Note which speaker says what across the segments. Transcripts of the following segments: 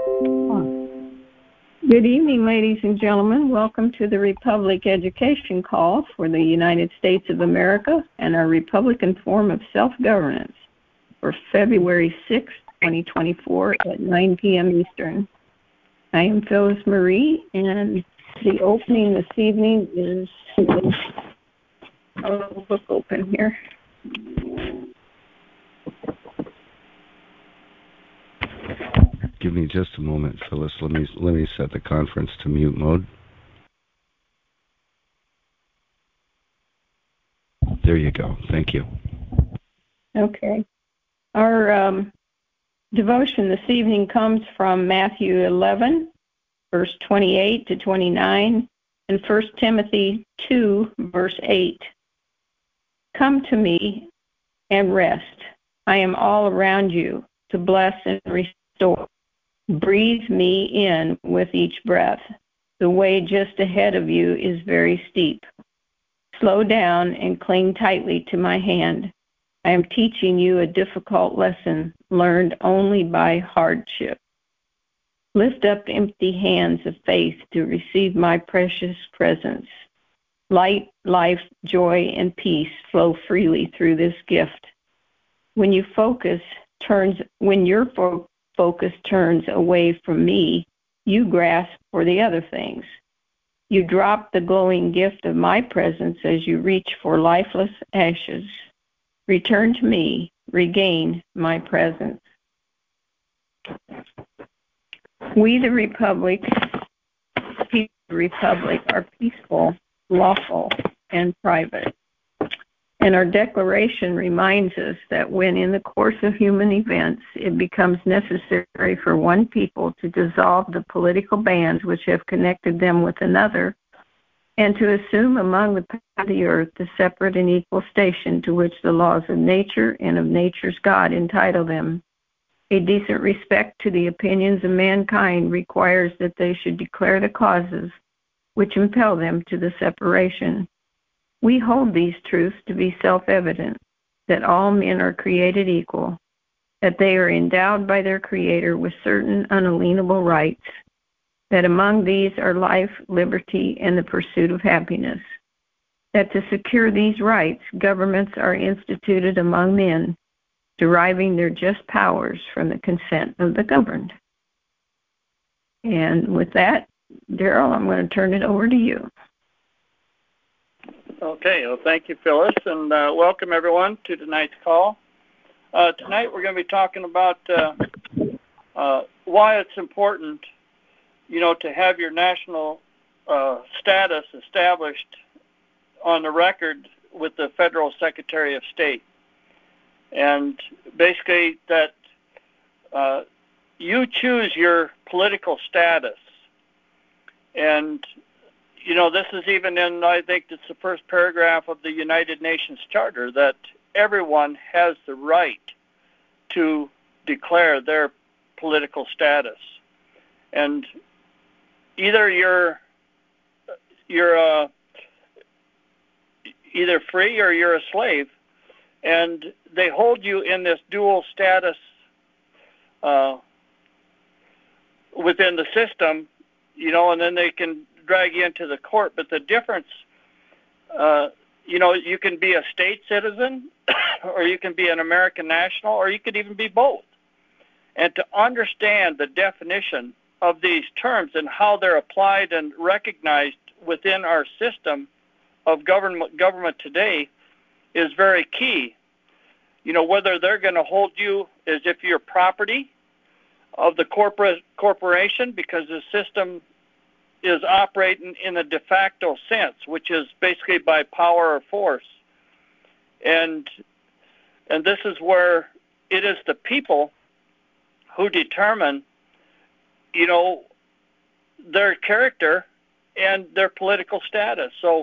Speaker 1: Good evening, ladies and gentlemen. Welcome to the Republic Education Call for the United States of America and our Republican form of self-governance for February 6, 2024 at 9 p.m. Eastern. I am Phyllis Marie, and the opening this evening is a little book open here.
Speaker 2: Give me just a moment, Phyllis. Let me set the conference to mute mode. There you go. Thank you.
Speaker 1: Okay. Our devotion this evening comes from Matthew 11, verse 28 to 29, and 1 Timothy 2, verse 8. Come to me and rest. I am all around you to bless and restore. Breathe me in with each breath. The way just ahead of you is very steep. Slow down and cling tightly to my hand. I am teaching you a difficult lesson learned only by hardship. Lift up empty hands of faith to receive my precious presence. Light, life, joy, and peace flow freely through this gift. When your focus turns away from me, you grasp for the other things. You drop the glowing gift of my presence as you reach for lifeless ashes. Return to me, regain my presence. We, the Republic, people of the Republic, are peaceful, lawful, and private. And our declaration reminds us that when in the course of human events it becomes necessary for one people to dissolve the political bands which have connected them with another, and to assume among the people of the earth the separate and equal station to which the laws of nature and of nature's God entitle them, a decent respect to the opinions of mankind requires that they should declare the causes which impel them to the separation. We hold these truths to be self-evident, that all men are created equal, that they are endowed by their Creator with certain unalienable rights, that among these are life, liberty, and the pursuit of happiness, that to secure these rights, governments are instituted among men, deriving their just powers from the consent of the governed. And with that, Daryl, I'm going to turn it over to you.
Speaker 3: Okay, well, thank you, Phyllis, and welcome everyone to tonight's call. Tonight we're going to be talking about why it's important, to have your national status established on the record with the Federal Secretary of State. And basically that you choose your political status. And this is even in, I think it's the first paragraph of the United Nations Charter, that everyone has the right to declare their political status. And either you're either free or you're a slave, and they hold you in this dual status within the system, and then they can drag you into the court. But the difference, you can be a state citizen, or you can be an American national, or you could even be both. And to understand the definition of these terms and how they're applied and recognized within our system of government today is very key. Whether they're going to hold you as if you're property of the corporation, because the system is operating in a de facto sense, which is basically by power or force. And this is where it is the people who determine, their character and their political status. So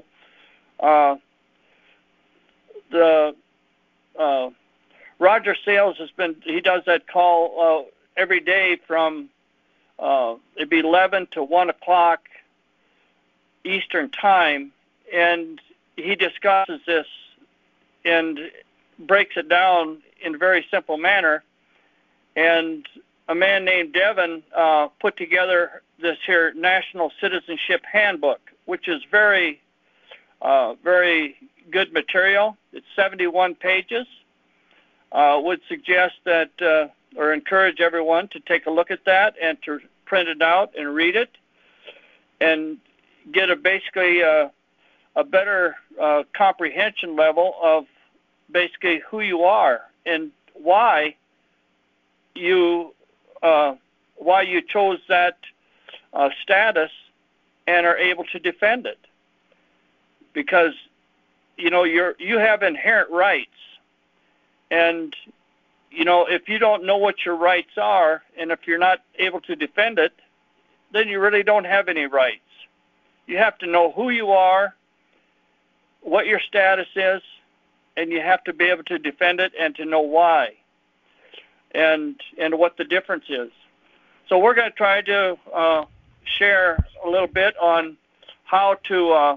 Speaker 3: Roger Sales he does that call every day from it'd be 11 to 1 o'clock Eastern time, and he discusses this and breaks it down in a very simple manner. And a man named Devin put together this here National Citizenship Handbook, which is very, very good material. It's 71 pages. Would suggest that, or encourage everyone to take a look at that and to print it out and read it and get basically a better comprehension level of basically who you are and why you chose that status and are able to defend it. Because you have inherent rights, and if you don't know what your rights are, and if you're not able to defend it, then you really don't have any rights. You have to know who you are, what your status is, and you have to be able to defend it and to know why and what the difference is. So we're going to try to share a little bit on how to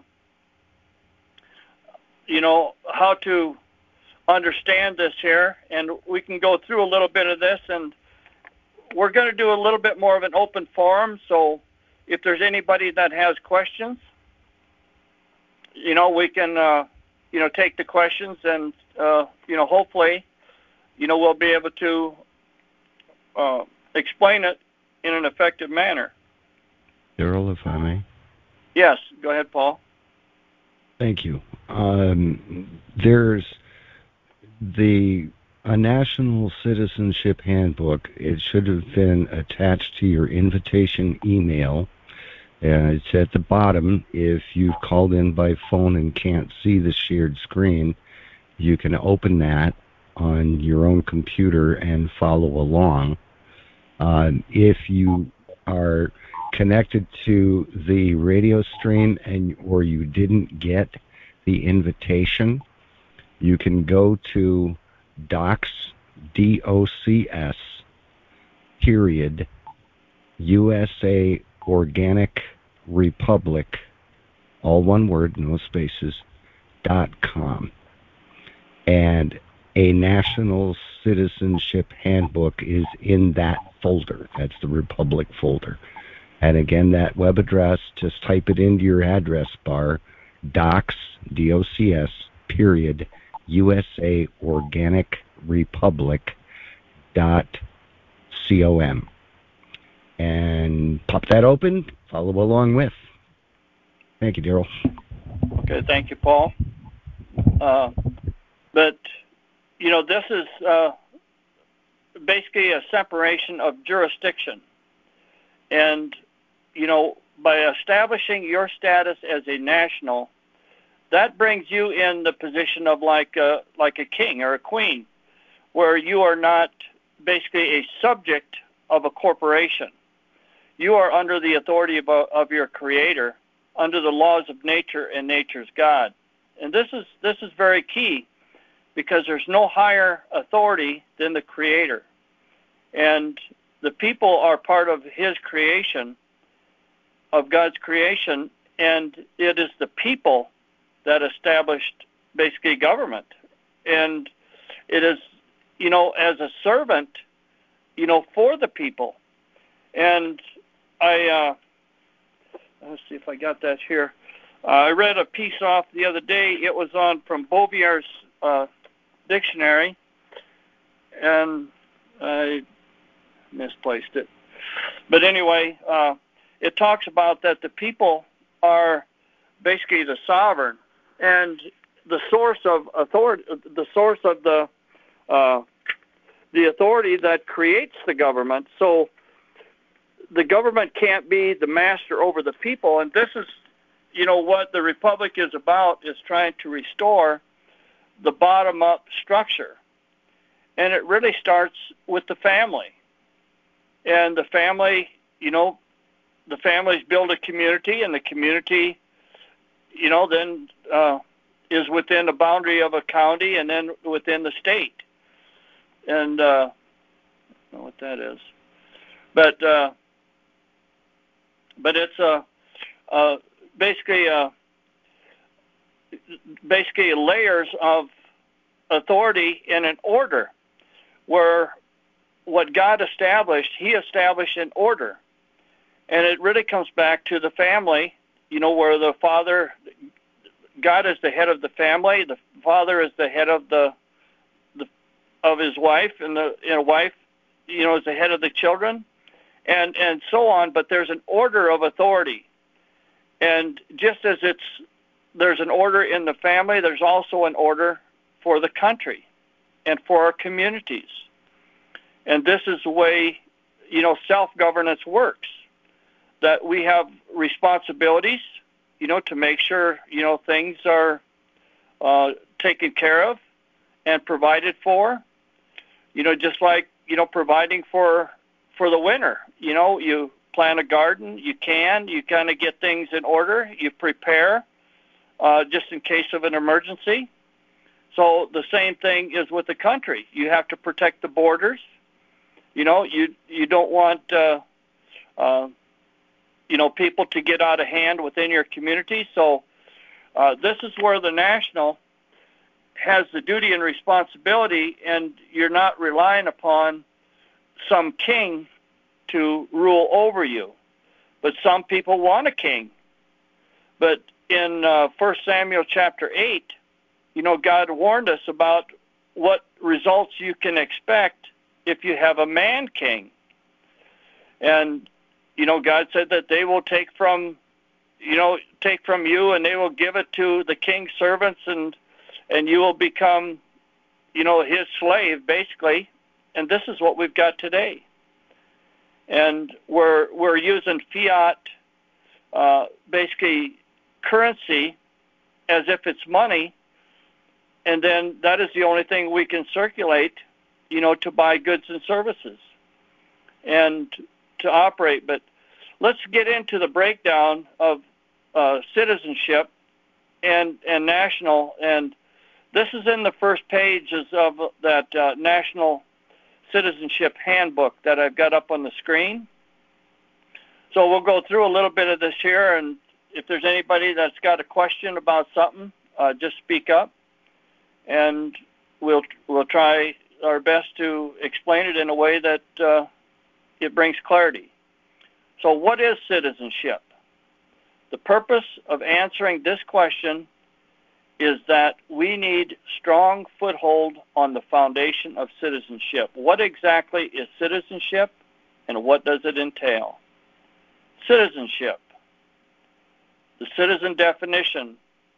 Speaker 3: understand this here, and we can go through a little bit of this, and we're going to do a little bit more of an open forum. So if there's anybody that has questions, we can take the questions, and hopefully we'll be able to explain it in an effective manner.
Speaker 2: Daryl, if I may.
Speaker 3: Yes, go ahead, Paul.
Speaker 2: Thank you. There's a National Citizenship Handbook. It should have been attached to your invitation email. It's at the bottom. If you've called in by phone and can't see the shared screen, you can open that on your own computer and follow along. If you are connected to the radio stream or you didn't get the invitation, you can go to docs, DOCS, period, USA Organic Republic, all one word, no spaces, .com. And a National Citizenship Handbook is in that folder. That's the Republic folder. And again, that web address, just type it into your address bar, docs, DOCS, period, USA Organic Republic .com. And pop that open, follow along with. Thank you, Daryl.
Speaker 3: Okay, thank you, Paul. But, this is basically a separation of jurisdiction. And, by establishing your status as a national, that brings you in the position of like a king or a queen, where you are not basically a subject of a corporation. You are under the authority of your Creator, under the laws of nature and nature's God. And this is very key, because there's no higher authority than the Creator. And the people are part of His creation, of God's creation, and it is the people that established basically government. And it is, as a servant, for the people. And let's see if I got that here. I read a piece off the other day. It was from Bovier's dictionary, and I misplaced it. But anyway, it talks about that the people are basically the sovereign and the source of authority, the source of the authority that creates the government. So the government can't be the master over the people, and this is, what the Republic is about, is trying to restore the bottom-up structure. And it really starts with the family. And the family, the families build a community, and the community, then is within the boundary of a county and then within the state. And I don't know what that is. But it's basically layers of authority in an order, where what God established, He established an order. And it really comes back to the family, where the father, God is the head of the family, the father is the head of of his wife, and the wife, is the head of the children, and so on. But there's an order of authority. And just as there's an order in the family, there's also an order for the country and for our communities. And this is the way, self-governance works, that we have responsibilities, to make sure, things are taken care of and provided for, just like, providing for the winter. You plant a garden, you kind of get things in order, you prepare just in case of an emergency. So the same thing is with the country. You have to protect the borders. You don't want people to get out of hand within your community. So this is where the national has the duty and responsibility, and you're not relying upon some king to rule over you. But some people want a king. But in 1 Samuel chapter 8, God warned us about what results you can expect if you have a man king. And, God said that they will take from you and they will give it to the king's servants, and you will become, his slave, basically. And this is what we've got today. And we're using fiat, basically currency, as if it's money, and then that is the only thing we can circulate, to buy goods and services and to operate. But let's get into the breakdown of citizenship and national. And this is in the first pages of that National Citizenship Handbook that I've got up on the screen. So we'll go through a little bit of this here, and if there's anybody that's got a question about something, just speak up, and we'll try our best to explain it in a way that it brings clarity. So what is citizenship? The purpose of answering this question is that we need strong foothold on the foundation of citizenship. What exactly is citizenship, and what does it entail? Citizenship. The citizen definition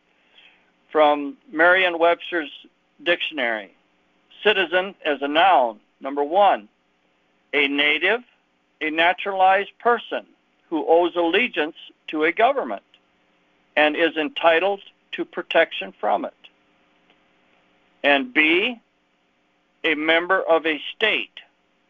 Speaker 3: from Merriam-Webster's dictionary. Citizen as a noun. Number one, a native, a naturalized person who owes allegiance to a government and is entitled to protection from it. And B, a member of a state.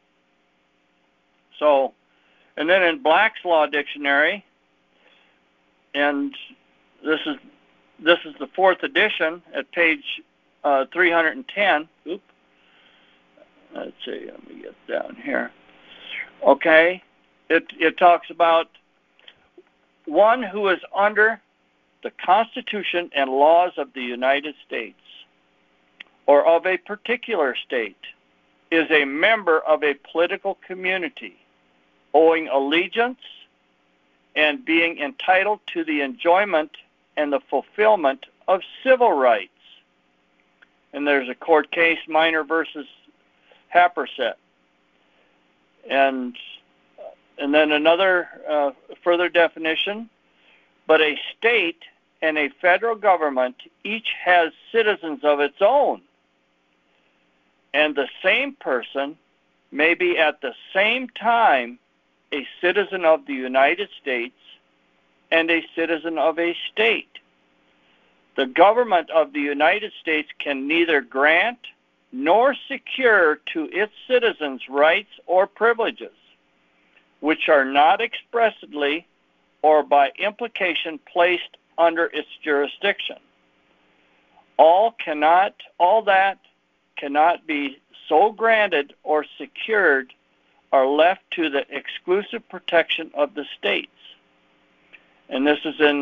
Speaker 3: So, and then in Black's Law Dictionary, and this is the 4th edition at page 310. Let's see, let me get down here. Okay, it talks about one who is under the Constitution and laws of the United States or of a particular state, is a member of a political community, owing allegiance and being entitled to the enjoyment and the fulfillment of civil rights. And there's a court case, Minor versus Happersett. And then another further definition, but a state and a federal government each has citizens of its own, and the same person may be at the same time a citizen of the United States and a citizen of a state. The government of the United States can neither grant nor secure to its citizens rights or privileges which are not expressly or by implication placed under its jurisdiction. All that cannot be so granted or secured are left to the exclusive protection of the states. And this is in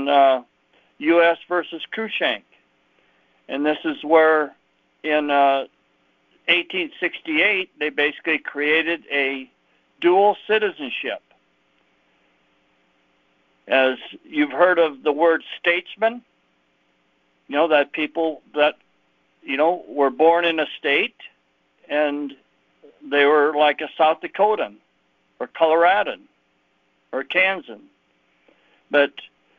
Speaker 3: U.S. versus Cruikshank. And this is where in 1868, they basically created a dual citizenship. As you've heard of the word statesman, that people that, were born in a state and they were like a South Dakotan or Coloradan or Kansan. But,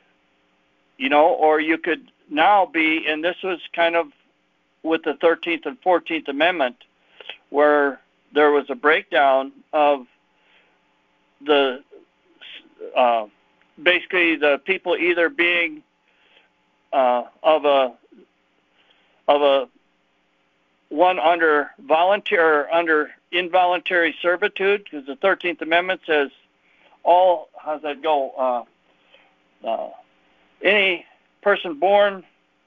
Speaker 3: or you could now be, and this was kind of with the 13th and 14th Amendment, where there was a breakdown of the basically the people either being of a one under voluntary or under involuntary servitude, because the 13th Amendment says all, how's that go? Any person born,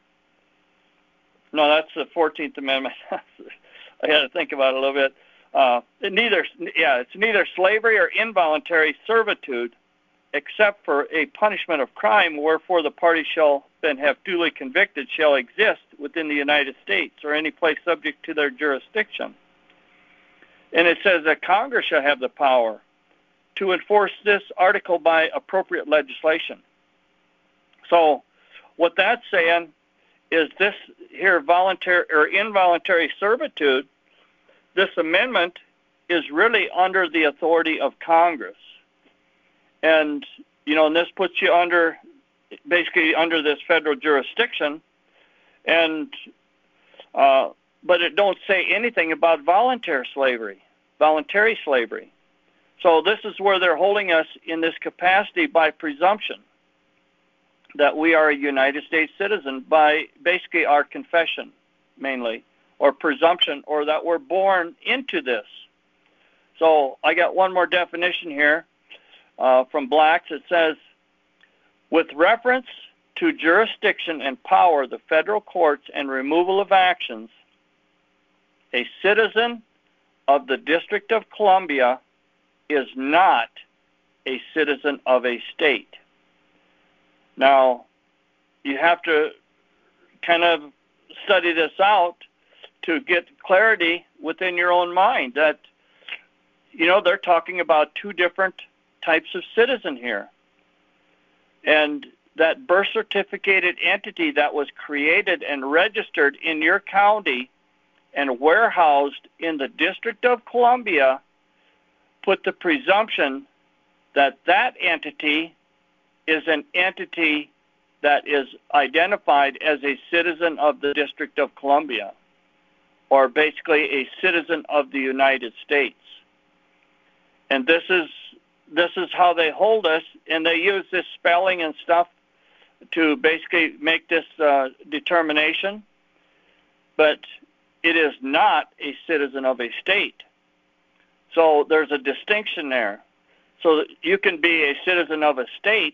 Speaker 3: no, that's the 14th Amendment. I had to think about it a little bit. It's neither slavery or involuntary servitude, except for a punishment of crime, wherefore the party shall then have duly convicted shall exist within the United States or any place subject to their jurisdiction. And it says that Congress shall have the power to enforce this article by appropriate legislation. So what that's saying is this here voluntary or involuntary servitude, this amendment is really under the authority of Congress. And, and this puts you basically under this federal jurisdiction. And, but it don't say anything about voluntary slavery. So this is where they're holding us in this capacity by presumption that we are a United States citizen by basically our confession mainly, or presumption, or that we're born into this. So I got one more definition here from Blacks. It says, with reference to jurisdiction and power, the federal courts and removal of actions, a citizen of the District of Columbia is not a citizen of a state. Now, you have to kind of study this out to get clarity within your own mind that, they're talking about two different types of citizen here. And that birth certificated entity that was created and registered in your county and warehoused in the District of Columbia put the presumption that that entity is an entity that is identified as a citizen of the District of Columbia, or basically a citizen of the United States. And this is how they hold us, and they use this spelling and stuff to basically make this determination. But it is not a citizen of a state. So there's a distinction there. So that you can be a citizen of a state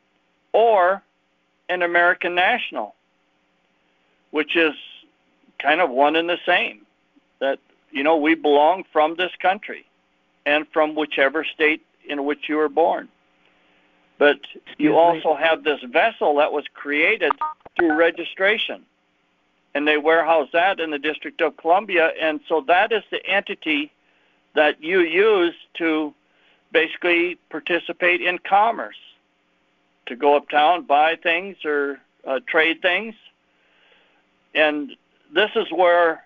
Speaker 3: or an American national, which is kind of one and the same. That, we belong from this country and from whichever state in which you were born. But you also have this vessel that was created through registration, and they warehouse that in the District of Columbia, and so that is the entity that you use to basically participate in commerce, to go uptown, buy things or trade things. And this is where,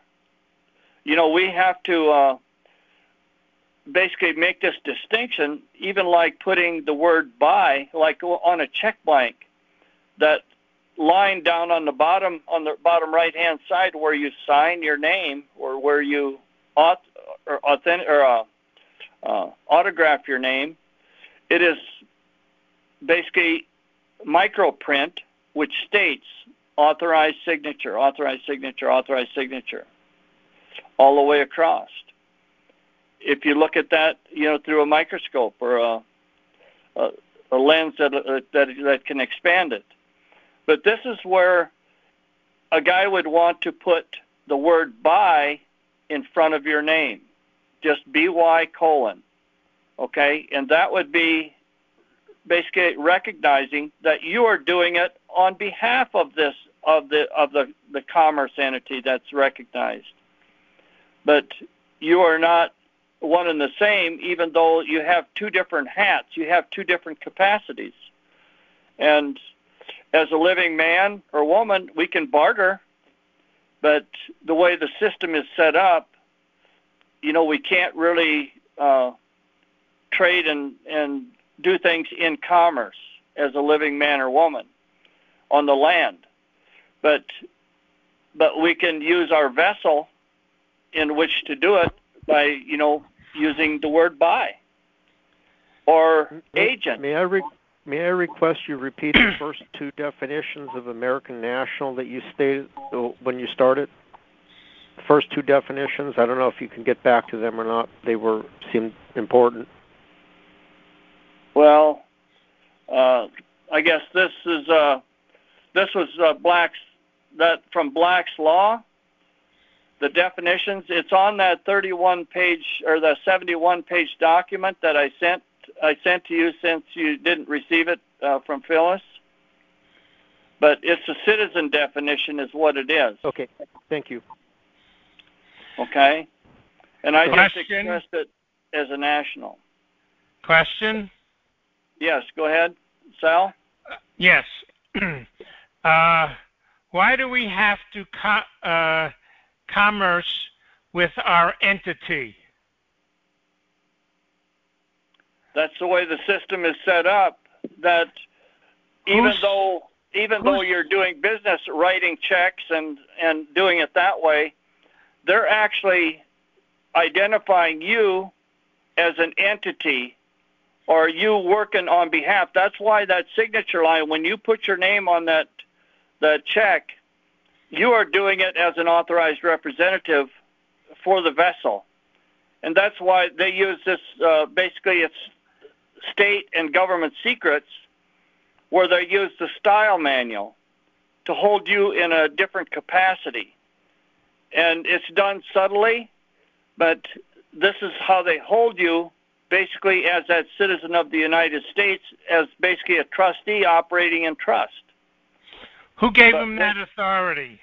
Speaker 3: we have to basically make this distinction, even like putting the word buy, like on a check blank, that line down on the bottom right-hand side where you sign your name or where you autograph your name. It is basically microprint, which states authorized signature, authorized signature, authorized signature, all the way across. If you look at that, through a microscope or a lens that can expand it. But this is where a guy would want to put the word by in front of your name, just BY : okay? And that would be basically recognizing that you are doing it on behalf of this, of the commerce entity that's recognized. but you are not one and the same, even though you have two different hats. You have two different capacities. And as a living man or woman, we can barter, but the way the system is set up, we can't really trade and do things in commerce as a living man or woman on the land. But we can use our vessel in which to do it by, using the word buy or agent.
Speaker 4: May I request you repeat the first two definitions of American national that you stated when you started? The first two definitions. I don't know if you can get back to them or not. They seemed important.
Speaker 3: Well, I guess this was from Black's Law. The definitions. It's on that 31-page or the 71-page document that I sent to you since you didn't receive it from Phyllis. But it's a citizen definition is what it is.
Speaker 4: Okay. Thank you.
Speaker 3: Okay. And I just
Speaker 5: Question?
Speaker 3: expressed it as a national.
Speaker 5: Question?
Speaker 3: Yes, go ahead, Sal.
Speaker 5: Yes. Why do we have to commerce with our entity?
Speaker 3: That's the way the system is set up. That even though you're doing business, writing checks and doing it that way, they're actually identifying you as an entity or you working on behalf. That's why that signature line, when you put your name on that check, you are doing it as an authorized representative for the vessel. And that's why they use this, basically it's state and government secrets, where they use the style manual to hold you in a different capacity. And it's done subtly, but this is how they hold you, basically as that citizen of the United States, as basically a trustee operating in trust.
Speaker 5: Who gave them that authority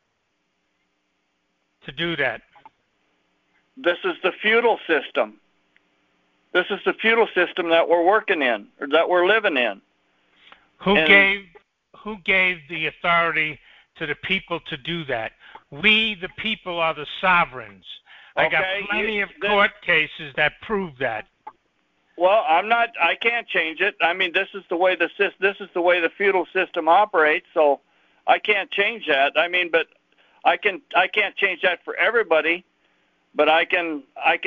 Speaker 5: to do that?
Speaker 3: This is the feudal system. This is the feudal system that we're working in, or that we're living in.
Speaker 5: Who gave the authority to the people to do that? We, the people, are the sovereigns. I got plenty of court cases that prove that.
Speaker 3: Well, I can't change it. I mean, this is the way the feudal system operates, so I can't change that. I mean, but I can't change that for everybody, but I can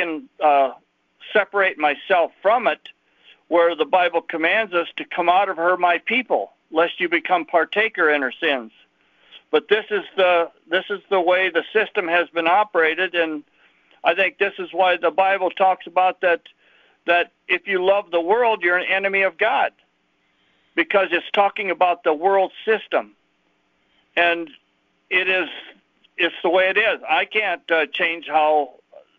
Speaker 3: separate myself from it, where the Bible commands us to come out of her, my people, lest you become partaker in her sins. But this is the way the system has been operated, and I think this is why the Bible talks about that if you love the world, you're an enemy of God, because it's talking about the world system, and it's the way it is. I can't change how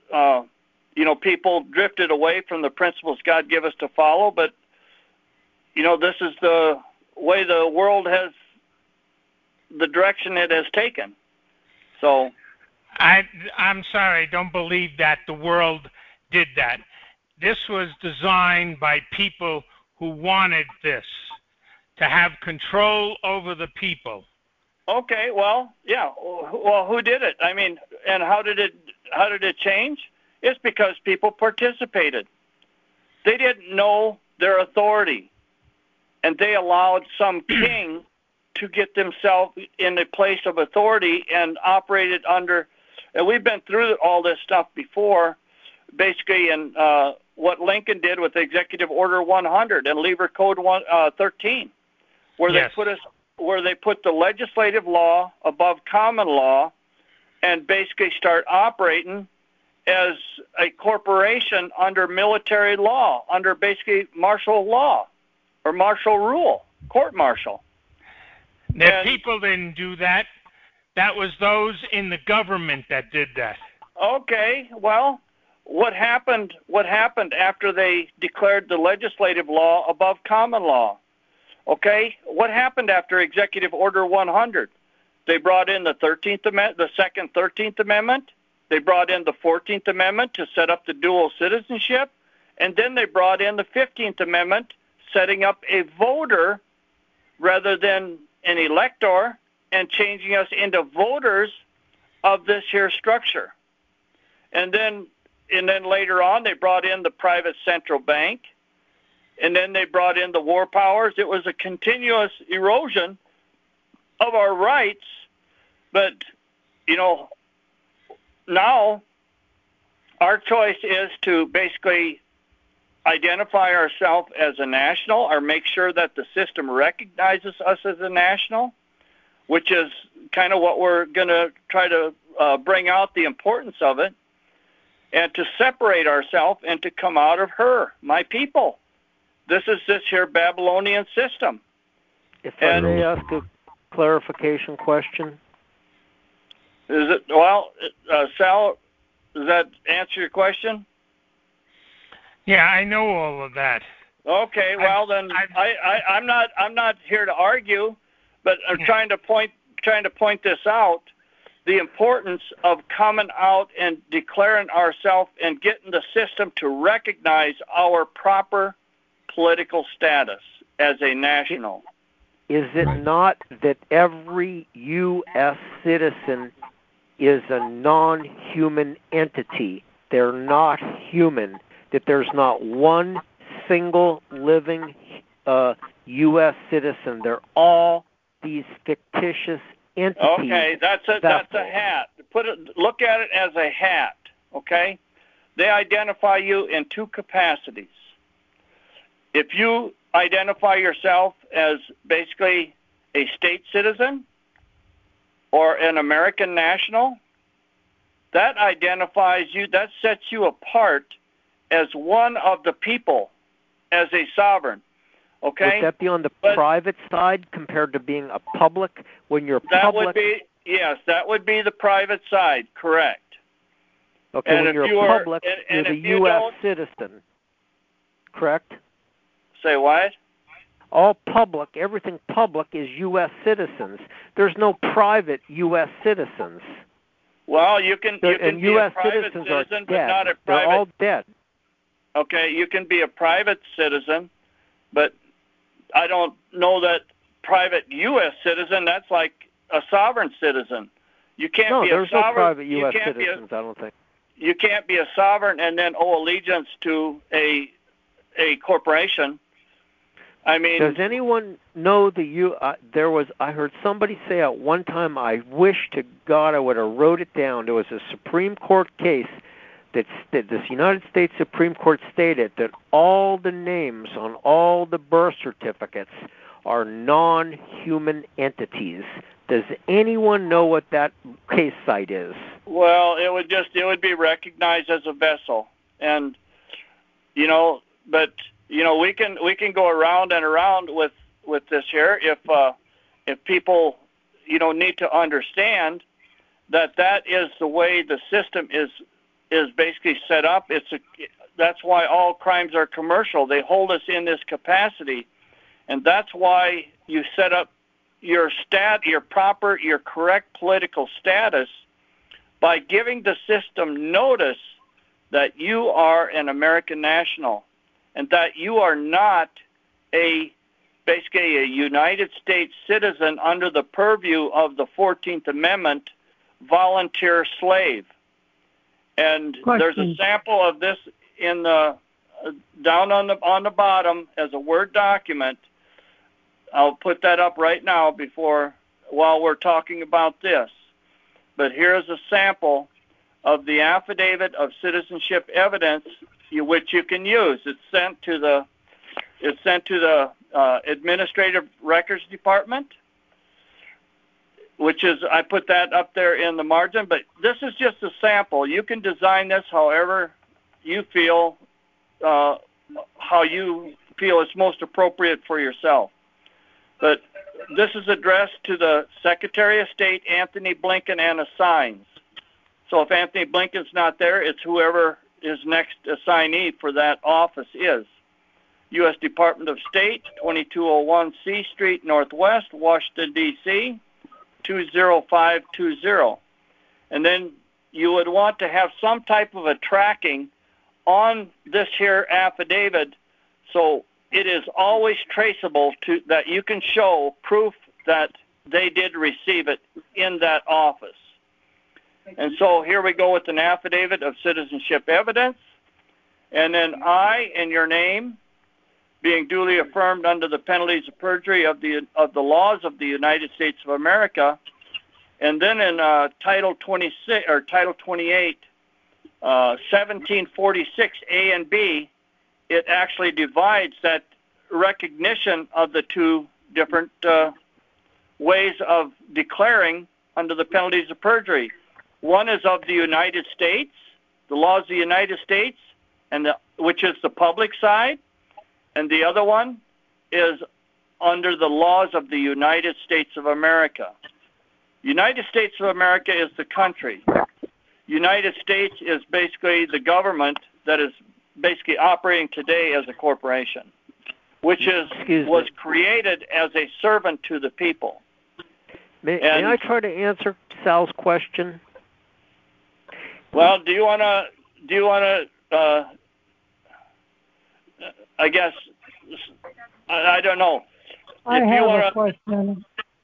Speaker 3: people drifted away from the principles God gave us to follow, but this is the way the world has, the direction it has taken. So
Speaker 5: I'm sorry, I don't believe that the world did that. This was designed by people who wanted this, to have control over the people.
Speaker 3: Okay, well, yeah. Well, who did it? I mean, and how did it change? It's because people participated. They didn't know their authority, and they allowed some king to get themselves in a place of authority and operated under. And we've been through all this stuff before, basically in what Lincoln did with Executive Order 100 and Lever Code 13, where
Speaker 5: yes.
Speaker 3: they put the legislative law above common law, and basically start operating as a corporation under military law, under basically martial law or martial rule, court martial.
Speaker 5: The people didn't do that. That was those in the government that did that.
Speaker 3: Okay, well, what happened after they declared the legislative law above common law? Okay, what happened after Executive Order 100? They brought in the 13th Amendment, the Second 13th Amendment, They brought in the 14th Amendment to set up the dual citizenship, and then they brought in the 15th Amendment, setting up a voter rather than an elector, and changing us into voters of this here structure. And then later on, they brought in the private central bank, and then they brought in the war powers. It was a continuous erosion of our rights, but, now our choice is to basically identify ourselves as a national or make sure that the system recognizes us as a national, which is kind of what we're going to try to bring out the importance of it, and to separate ourselves and to come out of her, my people. This is this here Babylonian system.
Speaker 4: If I may ask a clarification question.
Speaker 3: Sal, does that answer your question?
Speaker 5: Yeah, I know all of that.
Speaker 3: Okay, well then I'm not here to argue, but I'm trying to point this out, the importance of coming out and declaring ourselves and getting the system to recognize our proper political status as a national.
Speaker 4: Is it not that every U.S. citizen is a non-human entity? They're not human. That there's not one single living U.S. citizen. They're all these fictitious entities.
Speaker 3: Okay, that's a hat. Look at it as a hat. Okay, they identify you in two capacities. If you identify yourself as basically a state citizen or an American national, that identifies you, that sets you apart as one of the people, as a sovereign. Okay?
Speaker 4: Would that be on the private side compared to being a public? When you're public,
Speaker 3: that would be the private side, correct.
Speaker 4: Okay, and when you're public, you're the U.S. citizen, correct?
Speaker 3: Say what?
Speaker 4: All public, everything public is U.S. citizens. There's no private U.S. citizens.
Speaker 3: Well, you can be
Speaker 4: U.S.
Speaker 3: a private
Speaker 4: citizens
Speaker 3: citizen,
Speaker 4: are
Speaker 3: but
Speaker 4: dead.
Speaker 3: not a private.
Speaker 4: They're all dead.
Speaker 3: Okay, you can be a private citizen, but I don't know that private U.S. citizen. That's like a sovereign citizen. You can't be a sovereign.
Speaker 4: No, there's no private U.S. citizens. I don't think.
Speaker 3: You can't be a sovereign and then owe allegiance to a corporation. I mean,
Speaker 4: does anyone know I heard somebody say at one time, I wish to God I would have wrote it down. There was a Supreme Court case that this United States Supreme Court stated that all the names on all the birth certificates are non-human entities. Does anyone know what that case site is?
Speaker 3: Well, it would be recognized as a vessel, and but we can go around and around with this here if people need to understand that is the way the system is basically set up. That's why all crimes are commercial. They hold us in this capacity, and that's why you set up your correct political status by giving the system notice that you are an American national and that you are not basically a United States citizen under the purview of the 14th Amendment, volunteer slave. And there's a sample of this in the down on the bottom as a Word document. I'll put that up right now while we're talking about this. But here's a sample of the affidavit of citizenship evidence, which you can use. It's sent to the Administrative Records Department, which is, I put that up there in the margin. But this is just a sample. You can design this however you feel, how you feel is most appropriate for yourself. But this is addressed to the Secretary of State, Anthony Blinken, and assigns. So if Anthony Blinken's not there, it's whoever his next assignee for that office is. U.S. Department of State, 2201 C Street, Northwest, Washington, D.C., 20520. And then you would want to have some type of a tracking on this here affidavit, so it is always traceable to that you can show proof that they did receive it in that office. And so here we go with an affidavit of citizenship evidence, and then I, in your name, being duly affirmed under the penalties of perjury of the laws of the United States of America, and then in Title 26 or Title 28, 1746 A and B, it actually divides that recognition of the two different ways of declaring under the penalties of perjury. One is of the United States, the laws of the United States, which is the public side, and the other one is under the laws of the United States of America. United States of America is the country. United States is basically the government that is basically operating today as a corporation, which was created as a servant to the people.
Speaker 4: May I try to answer Sal's question?
Speaker 3: Well, do you want to? I guess I don't know.
Speaker 6: I have a question.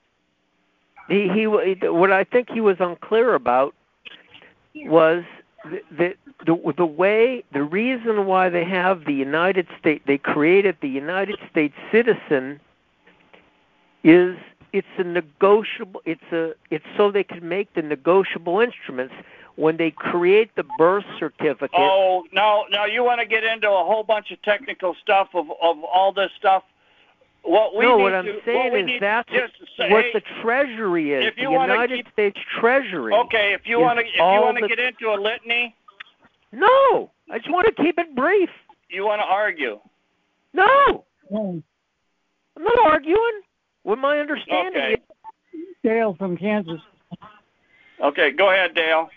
Speaker 4: What I think he was unclear about was the reason why they have the United States. They created the United States citizen. Is it's a negotiable. It's so they can make the negotiable instruments. When they create the birth certificate.
Speaker 3: Oh, now you want to get into a whole bunch of technical stuff of all this stuff. What I'm saying is that's
Speaker 4: what the Treasury is. The United States Treasury.
Speaker 3: Okay, if you want to get into a litany.
Speaker 4: No, I just want to keep it brief.
Speaker 3: You want to argue?
Speaker 4: No, I'm not arguing. With my understanding.
Speaker 3: Okay.
Speaker 6: Dale from Kansas.
Speaker 3: Okay, go ahead, Dale.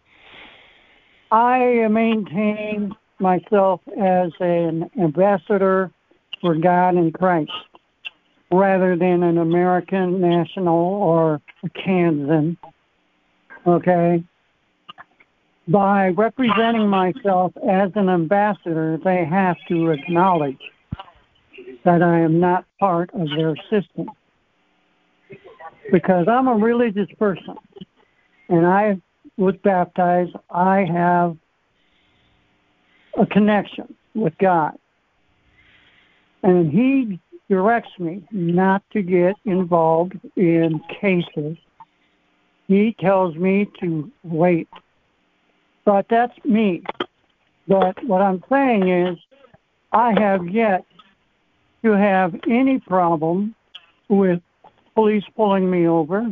Speaker 6: I maintain myself as an ambassador for God and Christ, rather than an American national or a Kansan. Okay? By representing myself as an ambassador, they have to acknowledge that I am not part of their system. Because I'm a religious person, and I was baptized, I have a connection with God. And He directs me not to get involved in cases. He tells me to wait. But that's me. But what I'm saying is, I have yet to have any problem with police pulling me over,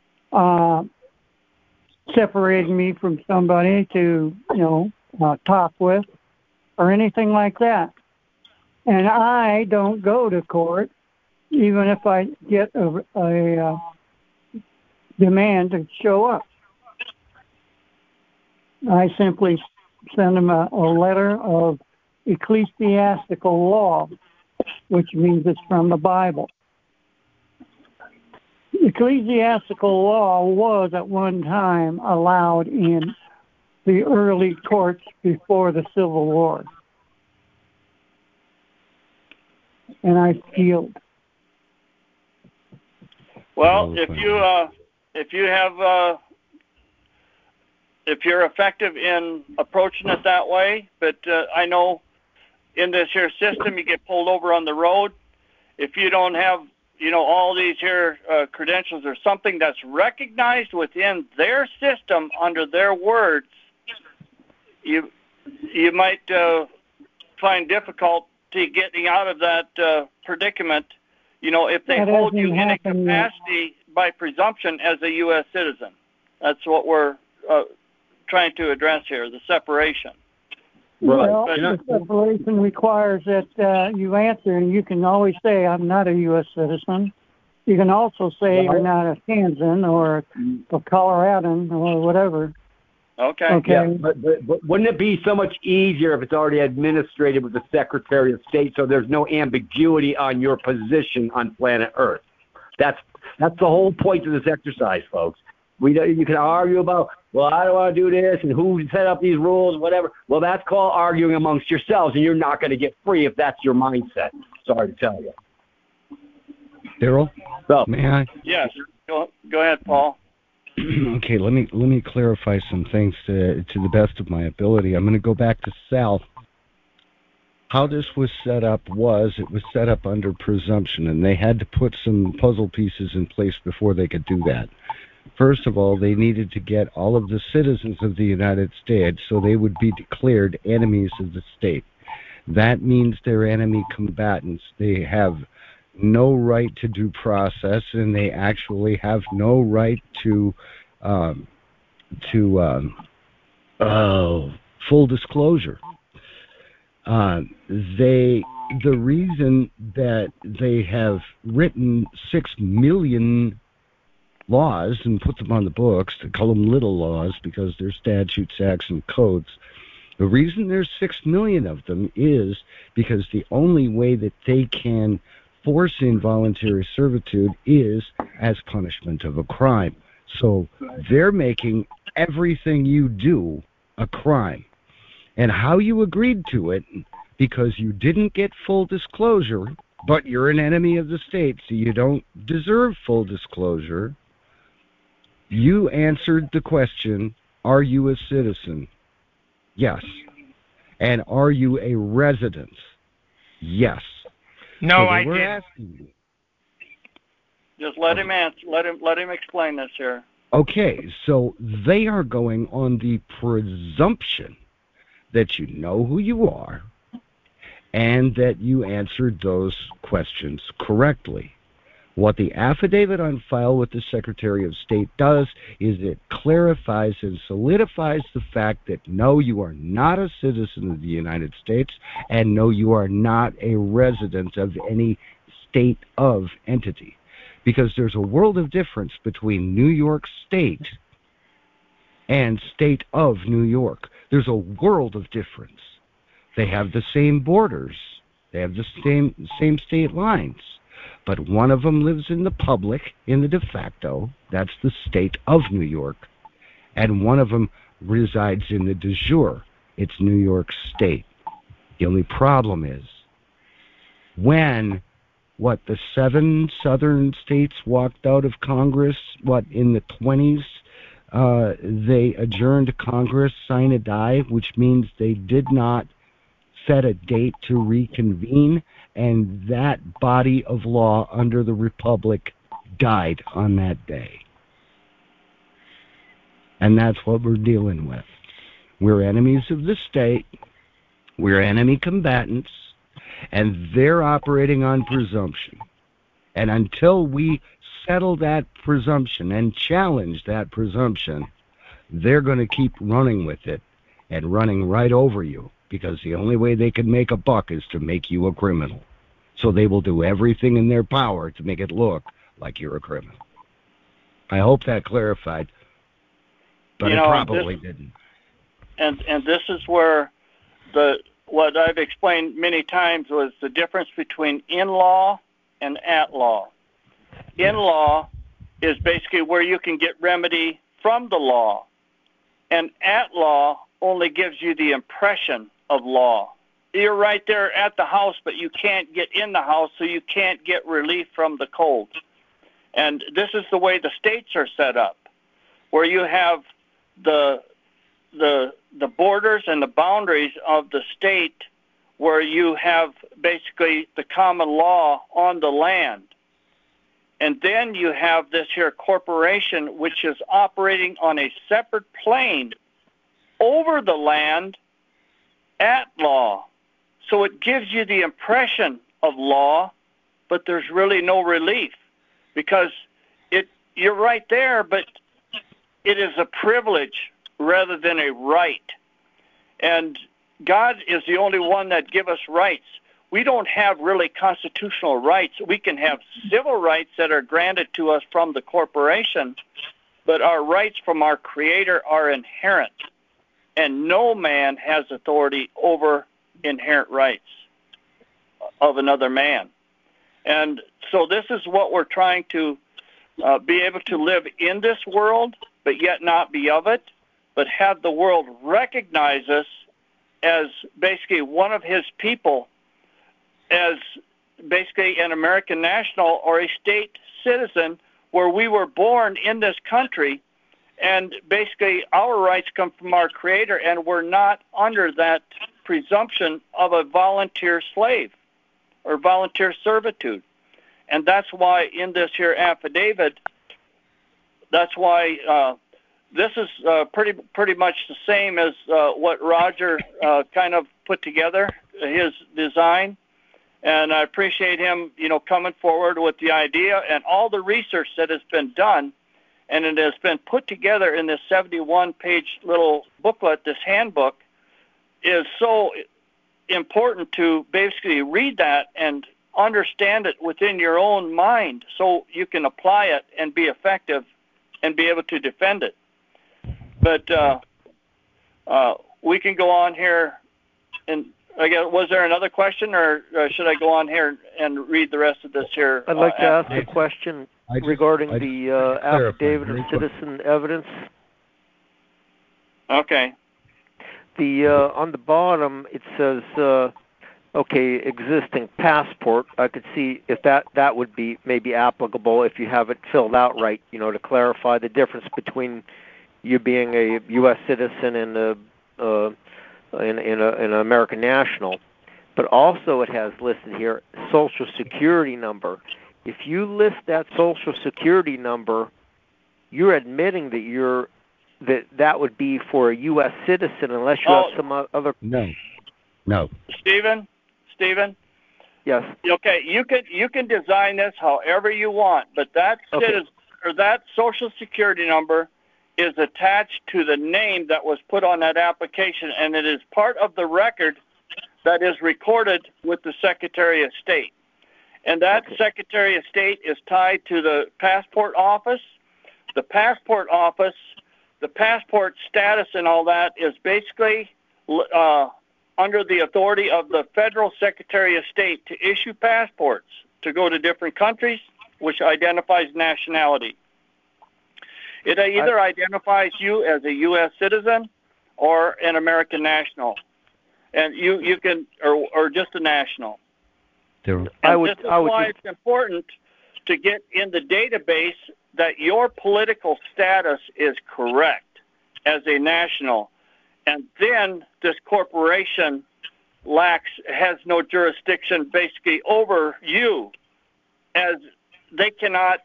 Speaker 6: separating me from somebody to, talk with, or anything like that. And I don't go to court, even if I get a demand to show up. I simply send them a letter of ecclesiastical law, which means it's from the Bible. Ecclesiastical law was at one time allowed in the early courts before the Civil War. And I feel.
Speaker 3: Well, if you're effective in approaching it that way, but I know in this here system you get pulled over on the road. If you don't have all these here credentials or something that's recognized within their system under their words, you might find difficulty getting out of that predicament, if they hold you in a capacity by presumption as a U.S. citizen. That's what we're trying to address here, the separation.
Speaker 6: Well, the separation requires that you answer, and you can always say, I'm not a U.S. citizen. You can also say you're not a Kansan or a Coloradan or whatever.
Speaker 3: Okay.
Speaker 7: Yeah, but wouldn't it be so much easier if it's already administrated with the Secretary of State so there's no ambiguity on your position on planet Earth? That's the whole point of this exercise, folks. You can argue about, well, I don't want to do this, and who set up these rules, whatever. Well, that's called arguing amongst yourselves, and you're not going to get free if that's your mindset. Sorry to tell you.
Speaker 2: Daryl,
Speaker 7: so,
Speaker 2: may I?
Speaker 3: Yes. Go ahead, Paul.
Speaker 2: Okay, let me clarify some things to the best of my ability. I'm going to go back to Sal. How this was set up it was set up under presumption, and they had to put some puzzle pieces in place before they could do that. First of all, they needed to get all of the citizens of the United States so they would be declared enemies of the state. That means they're enemy combatants. They have no right to due process, and they actually have no right to full disclosure. The reason that they have written 6 million laws and put them on the books, to call them little laws because they're statutes, acts, and codes. The reason there's 6 million of them is because the only way that they can force involuntary servitude is as punishment of a crime. So they're making everything you do a crime. And how you agreed to it, because you didn't get full disclosure, but you're an enemy of the state, so you don't deserve full disclosure, you answered the question, are you a citizen? Yes. And are you a resident? Yes.
Speaker 5: No,
Speaker 2: so
Speaker 5: I
Speaker 2: didn't.
Speaker 5: asking you.
Speaker 3: Just let him answer. Let him explain this here.
Speaker 2: Okay, so they are going on the presumption that you know who you are and that you answered those questions correctly. What the affidavit on file with the Secretary of State does is it clarifies and solidifies the fact that no, you are not a citizen of the United States, and no, you are not a resident of any state of entity. Because there's a world of difference between New York State and State of New York. There's a world of difference. They have the same borders. They have the same state lines. But one of them lives in the public, in the de facto. That's the State of New York. And one of them resides in the de jure. It's New York State. The only problem is when the 7 southern states walked out of Congress, in the 20s, they adjourned Congress sine die, which means they did not set a date to reconvene, and that body of law under the Republic died on that day. And that's what we're dealing with. We're enemies of the state, we're enemy combatants, and they're operating on presumption. And until we settle that presumption and challenge that presumption, they're going to keep running with it and running right over you, because the only way they can make a buck is to make you a criminal. So they will do everything in their power to make it look like you're a criminal. I hope that clarified, but it probably didn't.
Speaker 3: And this is where what I've explained many times was the difference between in-law and at-law. In-law is basically where you can get remedy from the law, and at-law only gives you the impression of law. You're right there at the house, but you can't get in the house, so you can't get relief from the cold. And this is the way the states are set up, where you have the borders and the boundaries of the state, where you have basically the common law on the land. And then you have this here corporation, which is operating on a separate plane over the land at law. So it gives you the impression of law, but there's really no relief, because you're right there, but it is a privilege rather than a right. And God is the only one that gives us rights. We don't have really constitutional rights. We can have civil rights that are granted to us from the corporation, but our rights from our Creator are inherent. And no man has authority over inherent rights of another man. And so this is what we're trying to be able to live in this world, but yet not be of it, but have the world recognize us as basically one of his people, as basically an American national or a state citizen where we were born in this country, and basically our rights come from our Creator, and we're not under that presumption of a volunteer slave or volunteer servitude. And that's why in this here affidavit, that's why this is pretty much the same as what Roger kind of put together, his design. And I appreciate him, coming forward with the idea and all the research that has been done, and it has been put together in this 71-page little booklet. This handbook is so important to basically read that and understand it within your own mind so you can apply it and be effective and be able to defend it. But we can go on here. And was there another question, or should I go on here and read the rest of this here?
Speaker 4: I'd like to ask a question regarding the affidavit of citizen evidence.
Speaker 3: Okay.
Speaker 4: On the bottom it says, existing passport. I could see if that would be maybe applicable if you have it filled out right, to clarify the difference between you being a U.S. citizen and an American national. But also it has listed here Social Security number. If you list that Social Security number, you're admitting that that would be for a U.S. citizen unless you have some other.
Speaker 2: No.
Speaker 3: Stephen.
Speaker 4: Yes.
Speaker 3: Okay, you can design this however you want, but that that Social Security number is attached to the name that was put on that application, and it is part of the record that is recorded with the Secretary of State. And that Secretary of State is tied to the passport office. The passport office, the passport status and all that is basically under the authority of the Federal Secretary of State to issue passports to go to different countries, which identifies nationality. It either identifies you as a U.S. citizen or an American national, and you can, or just a national. This is why it's important to get in the database that your political status is correct as a national, and then this corporation has no jurisdiction basically over you, as they can't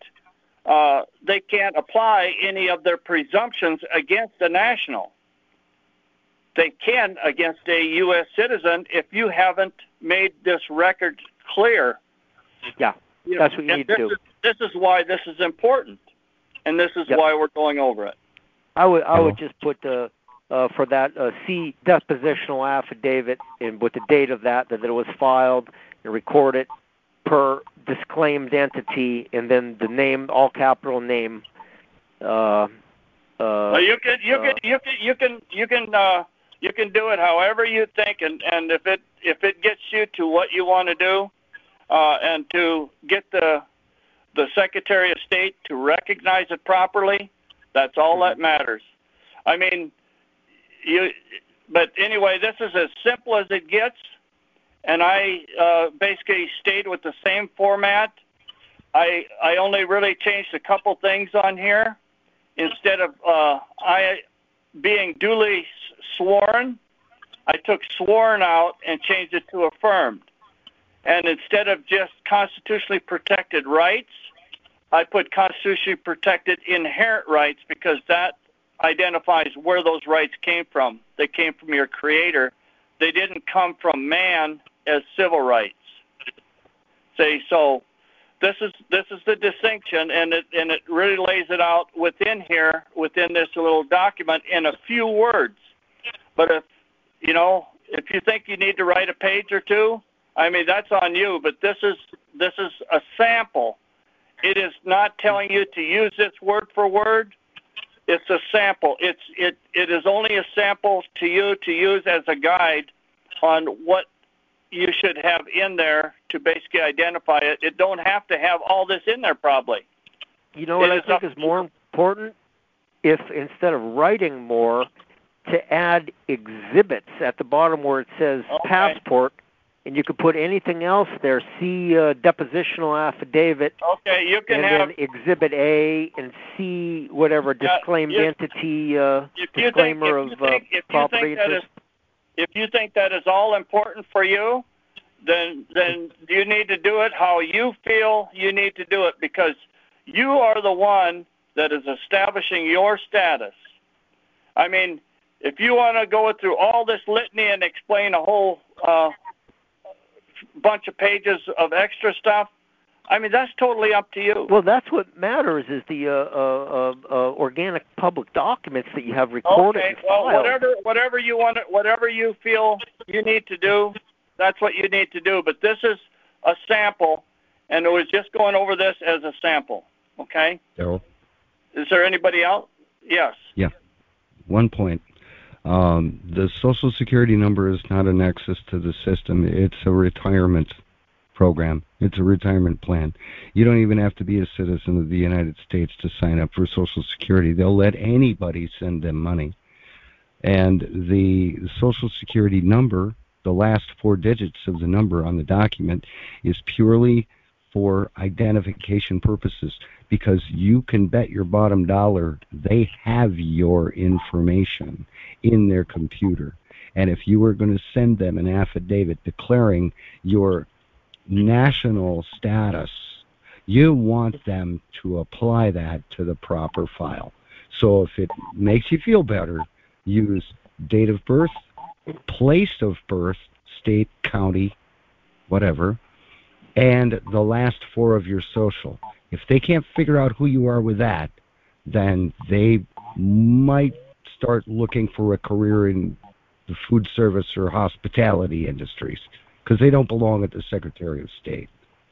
Speaker 3: apply any of their presumptions against a national. They can against a U.S. citizen if you haven't made this record clear.
Speaker 4: Yeah, that's what you need to do.
Speaker 3: This is why this is important, and this is why we're going over it.
Speaker 4: I would just put for that C depositional affidavit and with the date of that it was filed and record it per disclaimed entity, and then the name, all capital name. You can do it however you think, and if it gets you to what you want to do, and to get the Secretary of State to recognize it properly, that's all that matters. I mean, but anyway, this is as simple as it gets, and I basically stayed with the same format. I only really changed a couple things on here. Instead of I being duly sworn, I took sworn out and changed it to affirmed. And instead of just constitutionally protected rights, I put constitutionally protected inherent rights, because that identifies where those rights came from. They came from your Creator. They didn't come from man as civil rights. So this is the distinction, and it really lays it out within here, within this little document, in a few words. But if you think you need to write a page or two, I mean, that's on you. But this is a sample. It is not telling you to use this word for word. It's a sample. It is only a sample to you to use as a guide on what you should have in there to basically identify it. It don't have to have all this in there, probably. You know what I think is more important if instead of writing more, to add exhibits at the bottom where it says passport, and you could put anything else there. See depositional affidavit.
Speaker 3: Okay, you can
Speaker 4: and then Exhibit A and C whatever disclaimed entity disclaimer of property interest.
Speaker 3: If you think that is all important for you, then you need to do it how you feel you need to do it, because you are the one that is establishing your status. I mean, if you want to go through all this litany and explain a whole bunch of pages of extra stuff, I mean, that's totally up to you.
Speaker 4: Well, that's what matters is the organic public documents that you have recorded and filed.
Speaker 3: Well, whatever you want, whatever you feel you need to do, that's what you need to do. But this is a sample, and it was just going over this as a sample. Okay?
Speaker 2: Daryl?
Speaker 3: Is there anybody else? Yes.
Speaker 2: Yeah. 1 point. The Social Security number is not an access to the system. It's a retirement program. It's a retirement plan. You don't even have to be a citizen of the United States to sign up for Social Security. They'll let anybody send them money. And the Social Security number, the last 4 digits of the number on the document, is purely for identification purposes, because you can bet your bottom dollar they have your information in their computer. And if you were going to send them an affidavit declaring your national status, you want them to apply that to the proper file. So if it makes you feel better, use date of birth, place of birth, state, county, whatever, and the last 4 of your social. If they can't figure out who you are with that, then they might start looking for a career in the food service or hospitality industries, because they don't belong at the Secretary of State.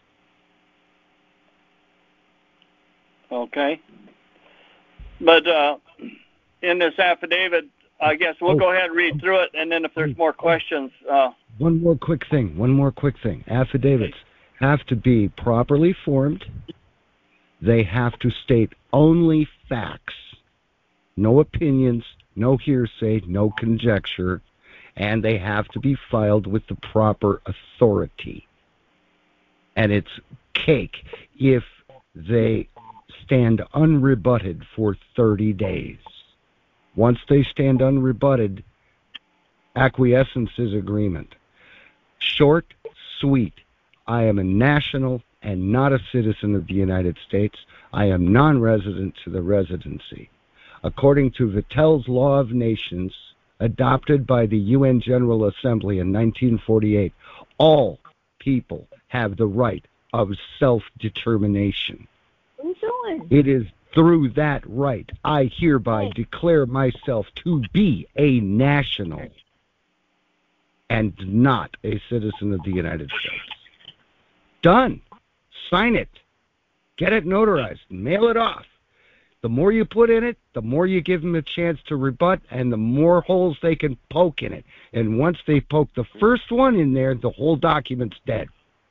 Speaker 3: Okay. But in this affidavit, I guess we'll go ahead and read through it, and then if there's more questions...
Speaker 2: One more quick thing. Affidavits have to be properly formed. They have to state only facts, no opinions, no hearsay, no conjecture, and they have to be filed with the proper authority. And it's cake if they stand unrebutted for 30 days. Once they stand unrebutted, acquiescence is agreement. Short, sweet. I am a national and not a citizen of the United States. I am non-resident to the residency. According to Vattel's Law of Nations, adopted by the UN General Assembly in 1948, all people have the right of self-determination. It is through that right I hereby declare myself to be a national and not a citizen of the United States. Done. Sign it. Get it notarized. Mail it off. The more you put in it, the more you give them a chance to rebut, and the more holes they can poke in it. And once they poke the first one in there, the whole document's dead.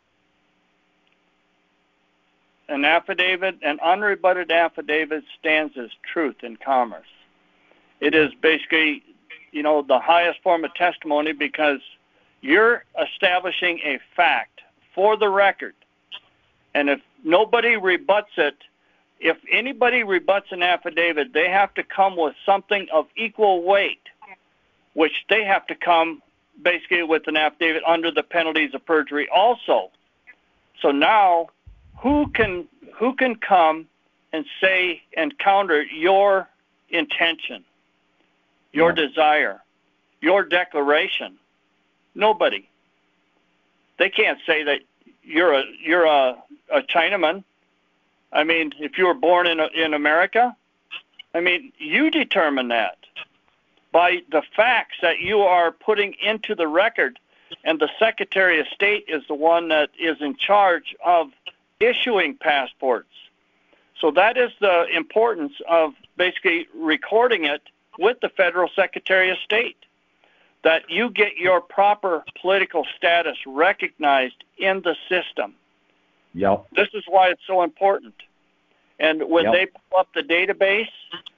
Speaker 3: An affidavit, an unrebutted affidavit, stands as truth in commerce. It is basically, the highest form of testimony, because you're establishing a fact for the record. And if nobody rebuts it, if anybody rebuts an affidavit, they have to come with something of equal weight, which they have to come basically with an affidavit under the penalties of perjury also. So now, who can come and say and counter your intention, your desire, your declaration? Nobody. They can't say that you're a Chinaman. I mean, if you were born in America, I mean, you determine that by the facts that you are putting into the record, and the Secretary of State is the one that is in charge of issuing passports. So that is the importance of basically recording it with the Federal Secretary of State, that you get your proper political status recognized in the system.
Speaker 7: Yep.
Speaker 3: This is why it's so important. And when they pull up the database,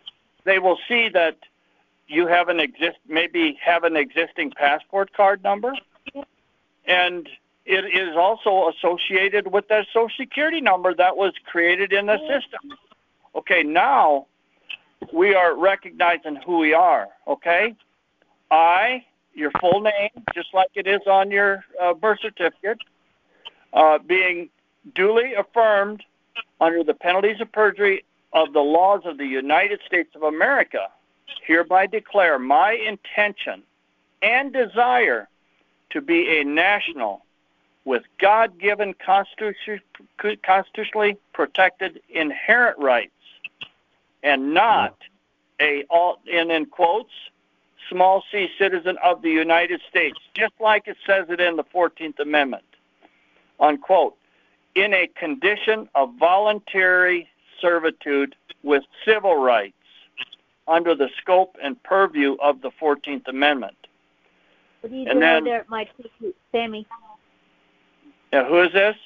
Speaker 3: they will see that you have maybe have an existing passport card number, and it is also associated with that Social Security number that was created in the system. Okay, now we are recognizing who we are, okay? Your full name, just like it is on your birth certificate, being duly affirmed under the penalties of perjury of the laws of the United States of America, hereby declare my intention and desire to be a national with God-given constitutionally protected inherent rights, and not in quotes, small c citizen of the United States, just like it says it in the 14th Amendment, unquote, in a condition of voluntary servitude with civil rights under the scope and purview of the 14th Amendment.
Speaker 8: What are you doing over there at my TV, Sammy?
Speaker 3: Yeah, who is this?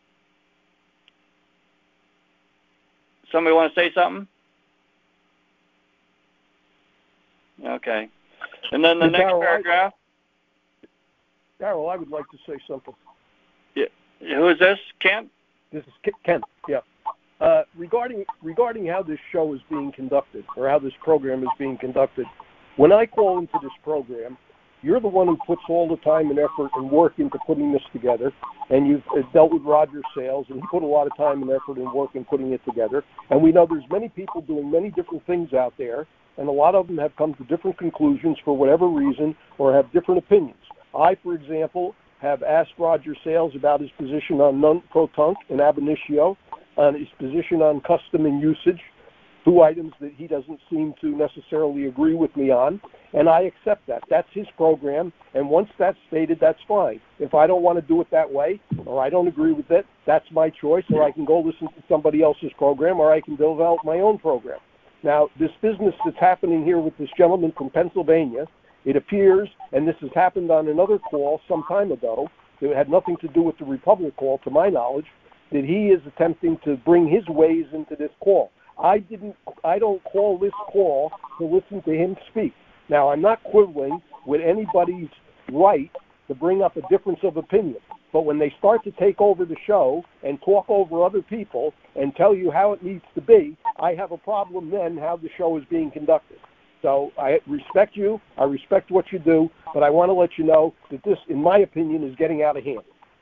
Speaker 3: Somebody want to say something? Okay. And then the next paragraph.
Speaker 9: Darrell, I would like to say something.
Speaker 3: Yeah. Who is this? Kent?
Speaker 9: This is Kent, yeah. Regarding how this show is being conducted, or how this program is being conducted, when I call into this program, you're the one who puts all the time and effort and work into putting this together, and you've dealt with Roger Sales, and he put a lot of time and effort and work in putting it together. And we know there's many people doing many different things out there, and a lot of them have come to different conclusions for whatever reason or have different opinions. I, for example, have asked Roger Sales about his position on non-protunct and ab initio, on his position on custom and usage, two items that he doesn't seem to necessarily agree with me on, and I accept that. That's his program, and once that's stated, that's fine. If I don't want to do it that way, or I don't agree with it, that's my choice, or I can go listen to somebody else's program, or I can develop my own program. Now, this business that's happening here with this gentleman from Pennsylvania, it appears, and this has happened on another call some time ago, it had nothing to do with the Republic call, to my knowledge, that he is attempting to bring his ways into this call. I don't call this call to listen to him speak. Now, I'm not quibbling with anybody's right to bring up a difference of opinion. But when they start to take over the show and talk over other people and tell you how it needs to be, I have a problem then how the show is being conducted. So I respect you, I respect what you do, but I want to let you know that this, in my opinion, is getting out of hand.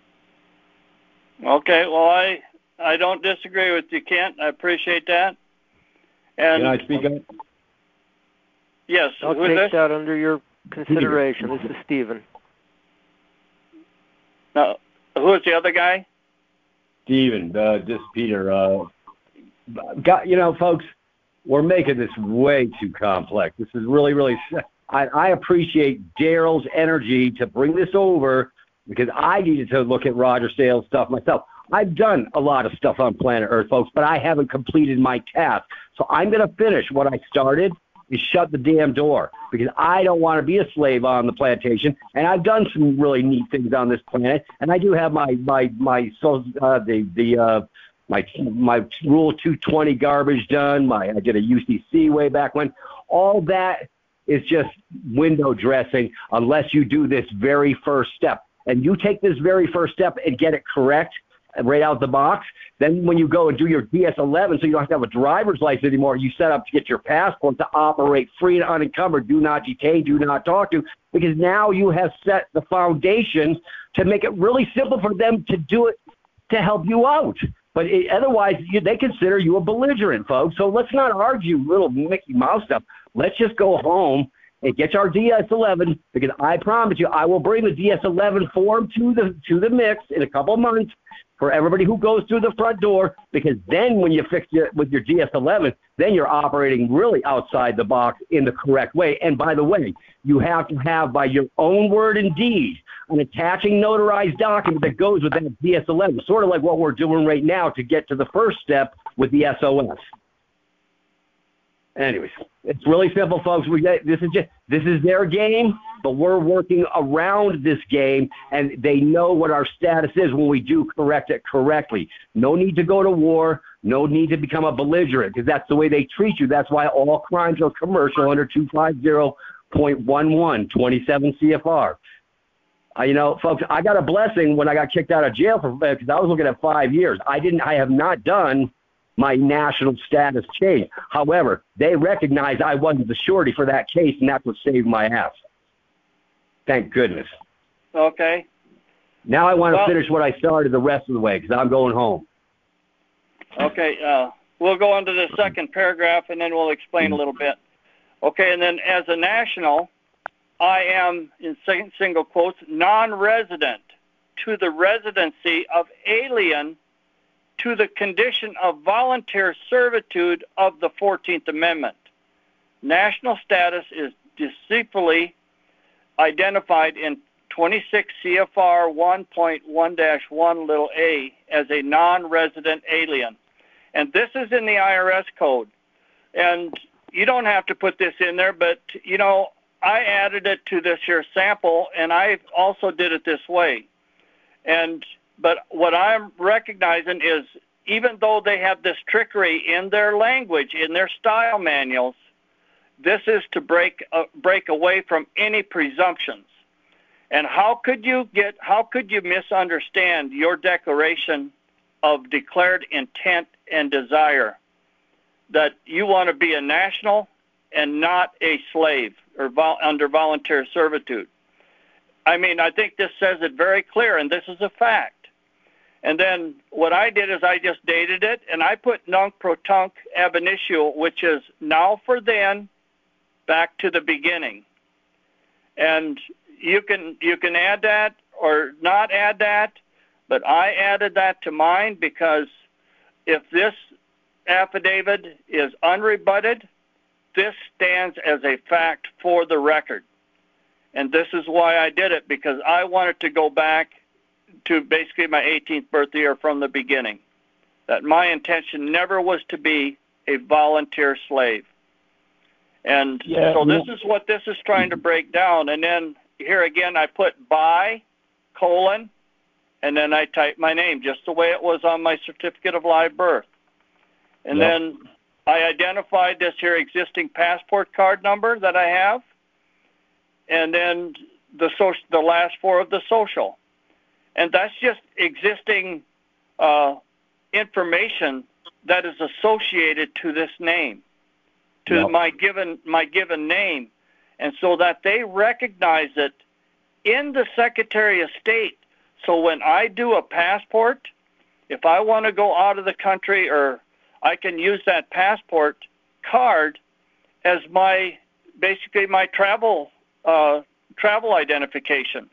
Speaker 3: Okay, well, I don't disagree with you, Kent. I appreciate that. And
Speaker 7: can I speak up?
Speaker 3: Yes.
Speaker 4: I'll take that under your consideration. This is Stephen.
Speaker 3: Now, who is the other guy?
Speaker 7: Steven, this is Peter. Folks, we're making this way too complex. This is really, really. I appreciate Darrell's energy to bring this over because I needed to look at Roger Sales stuff myself. I've done a lot of stuff on planet Earth, folks, but I haven't completed my task. So I'm going to finish what I started is shut the damn door because I don't want to be a slave on the plantation. And I've done some really neat things on this planet. And I do have my Rule 220 garbage done. I did a UCC way back when. All that is just window dressing unless you do this very first step. And you take this very first step and get it correct right out the box. Then when you go and do your DS-11, so you don't have to have a driver's license anymore, you set up to get your passport to operate free and unencumbered, do not detain, do not talk to, because now you have set the foundation to make it really simple for them to do it to help you out. But otherwise, they consider you a belligerent, folks. So let's not argue little Mickey Mouse stuff. Let's just go home and get our DS-11, because I promise you, I will bring the DS-11 form to the mix in a couple of months for everybody who goes through the front door, because then when you fix it with your DS-11, then you're operating really outside the box in the correct way. And by the way, you have to have, by your own word and deed, an attaching notarized document that goes with that DS-11, sort of like what we're doing right now to get to the first step with the SOS. Anyways, it's really simple, folks. This is their game, but we're working around this game, and they know what our status is when we do correct it correctly. No need to go to war. No need to become a belligerent because that's the way they treat you. That's why all crimes are commercial under 250.11, 27 CFR. Folks, I got a blessing when I got kicked out of jail because I was looking at 5 years. I have not done my national status change. However, they recognized I wasn't the shorty for that case, and that's what saved my ass. Thank goodness.
Speaker 3: Okay.
Speaker 7: Now I want to finish what I started the rest of the way because I'm going home.
Speaker 3: Okay. We'll go on to the second paragraph, and then we'll explain a little bit. Okay, and then as a national, I am, in single quotes, non-resident to the residency of alien to the condition of volunteer servitude of the 14th Amendment. National status is deceitfully identified in 26 CFR 1.1-1 little a as a non-resident alien. And this is in the IRS code. And you don't have to put this in there, but, I added it to this here sample, and I also did it this way. But what I'm recognizing is even though they have this trickery in their language, in their style manuals, this is to break away from any presumptions. And how could you misunderstand your declaration of declared intent and desire that you want to be a national and not a slave or under volunteer servitude? I mean, I think this says it very clear, and this is a fact. And then what I did is I just dated it, and I put nunc pro tunc ab initio, which is now for then, back to the beginning. And you can add that or not add that, but I added that to mine because if this affidavit is unrebutted, this stands as a fact for the record. And this is why I did it, because I wanted to go back to basically my 18th birthday year from the beginning, that my intention never was to be a volunteer slave. And so this is what this is trying to break down. And then here again, I put by, colon, and then I type my name, just the way it was on my certificate of live birth. And then I identified this here existing passport card number that I have, and then the last four of the social. And that's just existing information that is associated to this name, to my given name. And so that they recognize it in the Secretary of State. So when I do a passport, if I want to go out of the country, or I can use that passport card as basically my travel identification.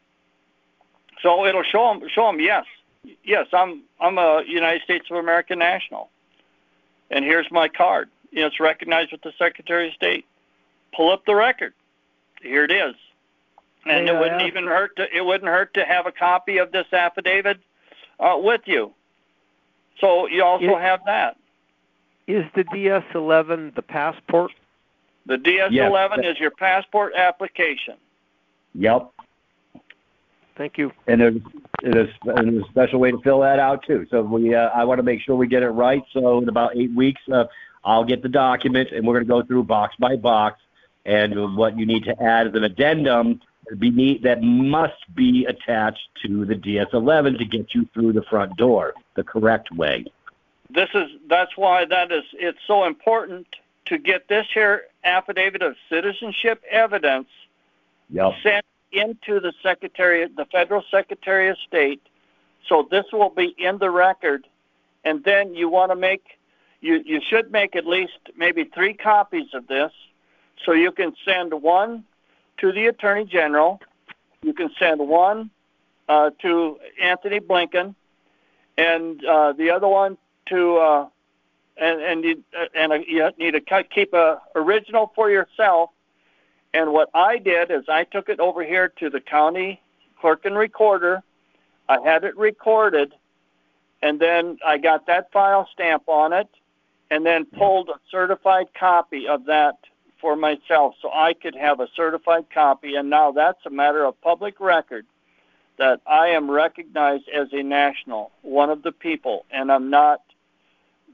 Speaker 3: So it'll show them, yes, I'm a United States of America national, and here's my card. It's recognized with the Secretary of State. Pull up the record. Here it is. And it wouldn't even hurt to have a copy of this affidavit with you. So you also have that.
Speaker 4: Is the DS-11 the passport?
Speaker 3: The DS-11 is your passport application.
Speaker 7: Yep.
Speaker 4: Thank you.
Speaker 7: And there's a special way to fill that out too. So I want to make sure we get it right. So in about 8 weeks, I'll get the document, and we're going to go through box by box. And what you need to add is an addendum that must be attached to the DS-11 to get you through the front door the correct way.
Speaker 3: That's why it's so important to get this here affidavit of citizenship evidence sent into the Federal Secretary of State. So this will be in the record, and then you want to you should make at least maybe 3 copies of this, so you can send one to the Attorney General, you can send one to Anthony Blinken, and the other one to and you need to keep a original for yourself. And what I did is I took it over here to the county clerk and recorder. I had it recorded, and then I got that file stamp on it, and then pulled a certified copy of that for myself so I could have a certified copy. And now that's a matter of public record that I am recognized as a national, one of the people, and I'm not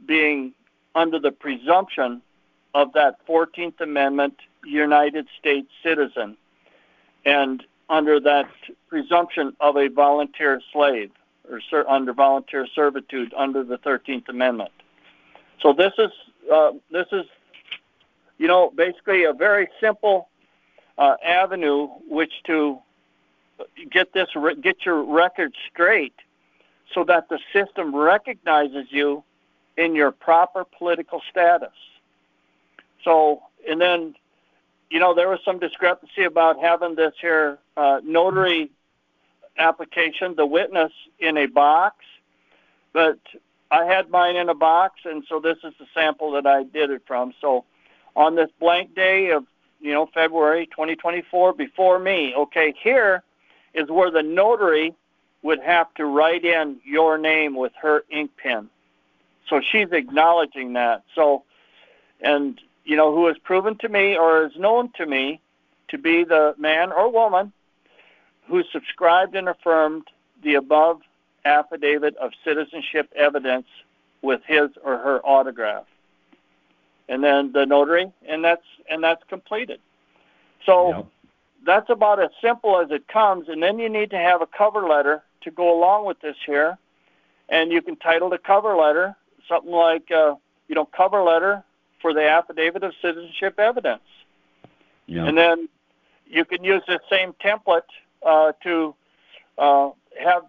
Speaker 3: being under the presumption of that 14th Amendment United States citizen and under that presumption of a volunteer slave or under volunteer servitude under the 13th Amendment. So this is basically a very simple avenue which to get your record straight so that the system recognizes you in your proper political status. So, and then, there was some discrepancy about having this here notary application, the witness in a box, but I had mine in a box, and so this is the sample that I did it from. So on this blank day of, February 2024, before me, okay, here is where the notary would have to write in your name with her ink pen. So she's acknowledging that. So, and, who is proven to me or is known to me to be the man or woman who subscribed and affirmed the above affidavit of citizenship evidence with his or her autograph. And then the notary, and that's completed. So that's about as simple as it comes. And then you need to have a cover letter to go along with this here. And you can title the cover letter something like, cover letter for the affidavit of citizenship evidence. Yeah. And then you can use the same template to have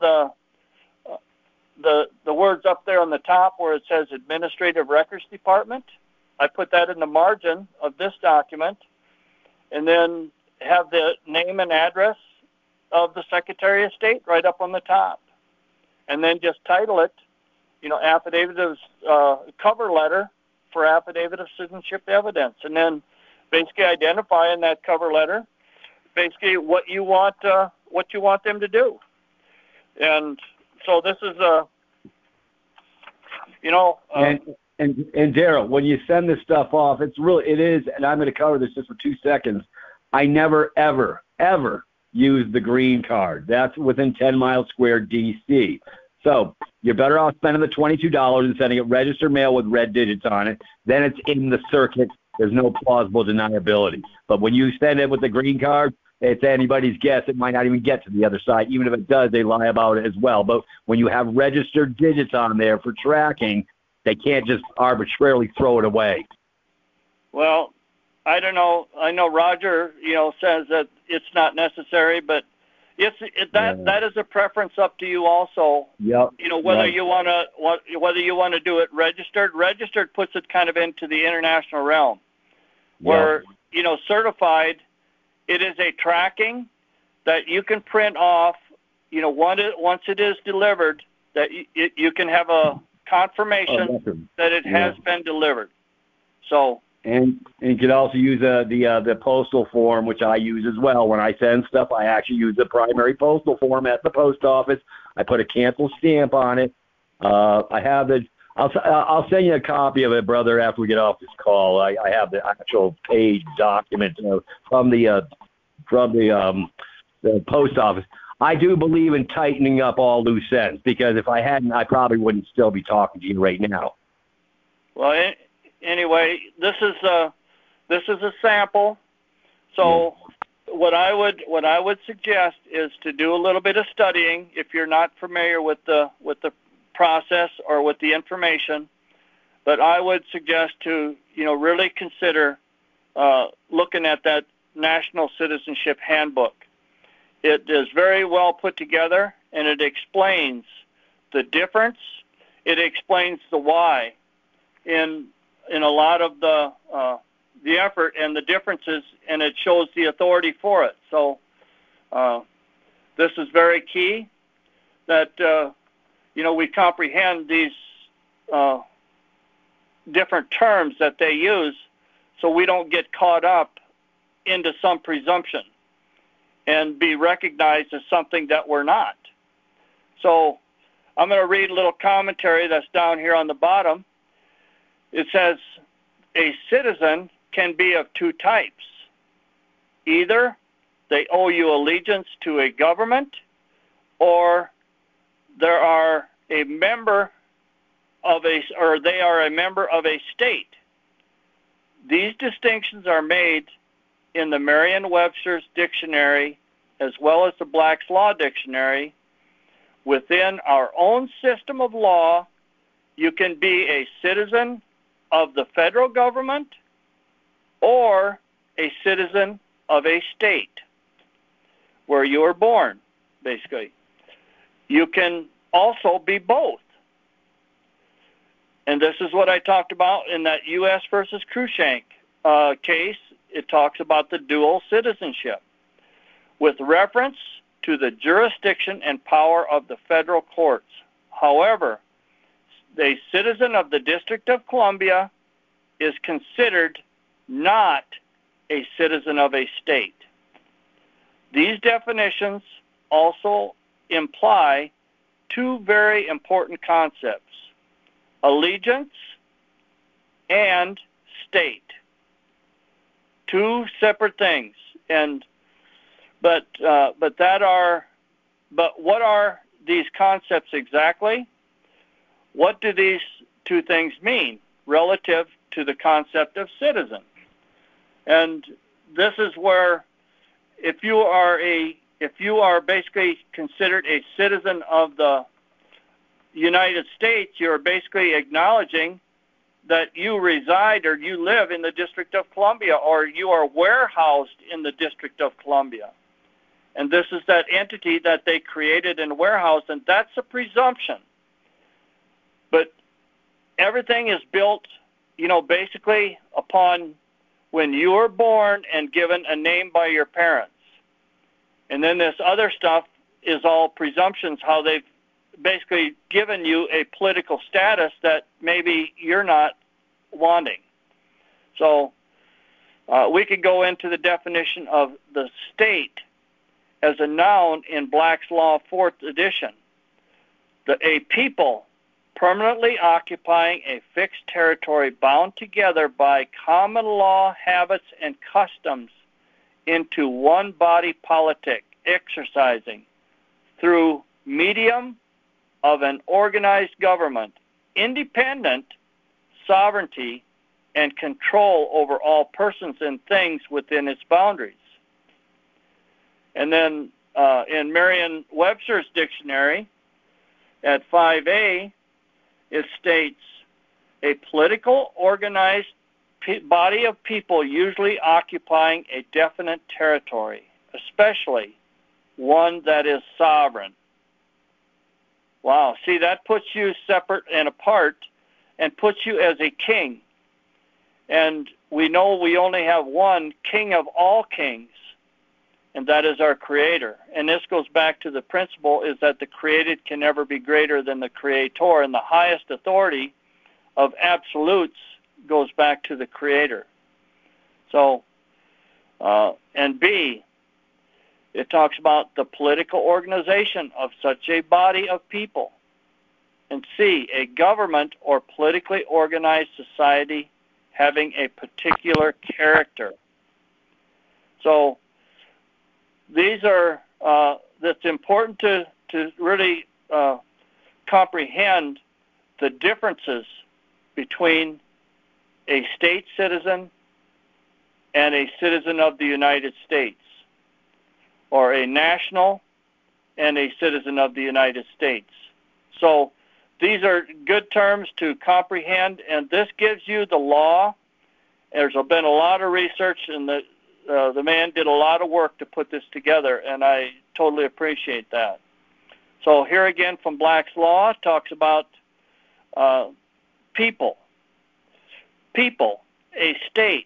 Speaker 3: the words up there on the top where it says Administrative Records Department. I put that in the margin of this document, and then have the name and address of the Secretary of State right up on the top, and then just title it, affidavit of cover letter for affidavit of citizenship evidence, and then basically identify in that cover letter basically what you want them to do. And so this is
Speaker 7: And Daryl, when you send this stuff off, it is, and I'm going to cover this just for 2 seconds. I never, ever, ever use the green card. That's within 10 miles square DC. So you're better off spending the $22 and sending it registered mail with red digits on it. Then it's in the circuit. There's no plausible deniability. But when you send it with the green card, it's anybody's guess. It might not even get to the other side. Even if it does, they lie about it as well. But when you have registered digits on there for tracking, they can't just arbitrarily throw it away.
Speaker 3: Well, I don't know. I know Roger, says that it's not necessary, but that is a preference up to you also.
Speaker 7: Yep.
Speaker 3: Whether you want to do it registered. Registered puts it kind of into the international realm, where certified, it is a tracking that you can print off. Once it is delivered, that you can have a confirmation that it has been delivered. So.
Speaker 7: And you could also use the postal form, which I use as well. When I send stuff, I actually use the primary postal form at the post office. I put a cancel stamp on it. I have the. I'll send you a copy of it, brother, after we get off this call. I have the actual page document from the post office. I do believe in tightening up all loose ends, because if I hadn't, I probably wouldn't still be talking to you right now.
Speaker 3: Well. Anyway, this is a sample. So what I would suggest is to do a little bit of studying if you're not familiar with the process or with the information. But I would suggest to really consider looking at that National Citizenship Handbook. It is very well put together, and it explains the difference. It explains the why in a lot of the effort and the differences, and it shows the authority for it. So this is very key that we comprehend these different terms that they use, so we don't get caught up into some presumption and be recognized as something that we're not. So I'm going to read a little commentary that's down here on the bottom. It says, a citizen can be of two types. Either they owe you allegiance to a government, or they are a member of they are a member of a state. These distinctions are made in the Merriam-Webster's dictionary as well as the Black's Law Dictionary. Within our own system of law, you can be a citizen of the federal government or a citizen of a state where you were born, basically. You can also be both. And this is what I talked about in that U.S. versus Cruikshank case. It talks about the dual citizenship with reference to the jurisdiction and power of the federal courts. However, a citizen of the District of Columbia is considered not a citizen of a state. These definitions also imply two very important concepts: allegiance and state. Two separate things. But what are these concepts exactly? What do these two things mean relative to the concept of citizen? And this is where if you are basically considered a citizen of the United States, you're basically acknowledging that you reside or you live in the District of Columbia, or you are warehoused in the District of Columbia. And this is that entity that they created and warehoused, and that's a presumption. But everything is built, basically upon when you were born and given a name by your parents. And then this other stuff is all presumptions, how they've basically given you a political status that maybe you're not wanting. So we could go into the definition of the state as a noun in Black's Law 4th edition. A people permanently occupying a fixed territory bound together by common law, habits, and customs into one body politic, exercising through medium of an organized government, independent sovereignty, and control over all persons and things within its boundaries. And then in Merriam-Webster's dictionary at 5A, it states a political organized body of people usually occupying a definite territory, especially one that is sovereign. Wow, see, that puts you separate and apart and puts you as a king. And we know we only have one king of all kings, and that is our Creator. And this goes back to the principle is that the created can never be greater than the Creator, and the highest authority of absolutes goes back to the Creator. So, and B, it talks about the political organization of such a body of people. And C, a government or politically organized society having a particular character. So these are, that's important to really comprehend the differences between a state citizen and a citizen of the United States, or a national and a citizen of the United States. So these are good terms to comprehend, and this gives you the law. There's been a lot of research, and the man did a lot of work to put this together, and I totally appreciate that. So here again from Black's Law, it talks about people. People, a state.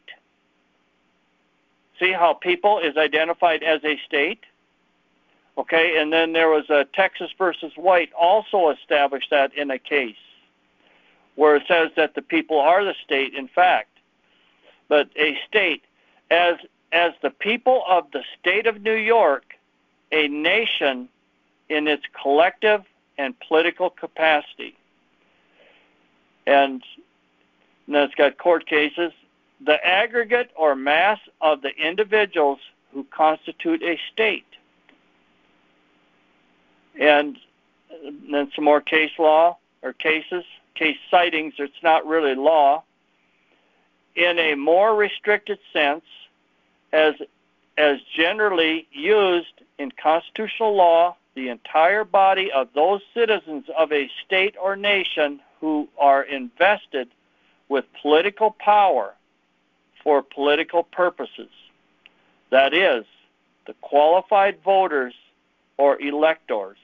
Speaker 3: See how people is identified as a state? Okay, and then there was a Texas versus White also established that in a case where it says that the people are the state, in fact. But a state, as the people of the state of New York, a nation in its collective and political capacity. And then it's got court cases. The aggregate or mass of the individuals who constitute a state. And then some more case law or cases. case sightings, it's not really law, in a more restricted sense, as generally used in constitutional law, the entire body of those citizens of a state or nation who are invested with political power for political purposes. That is, the qualified voters or electors.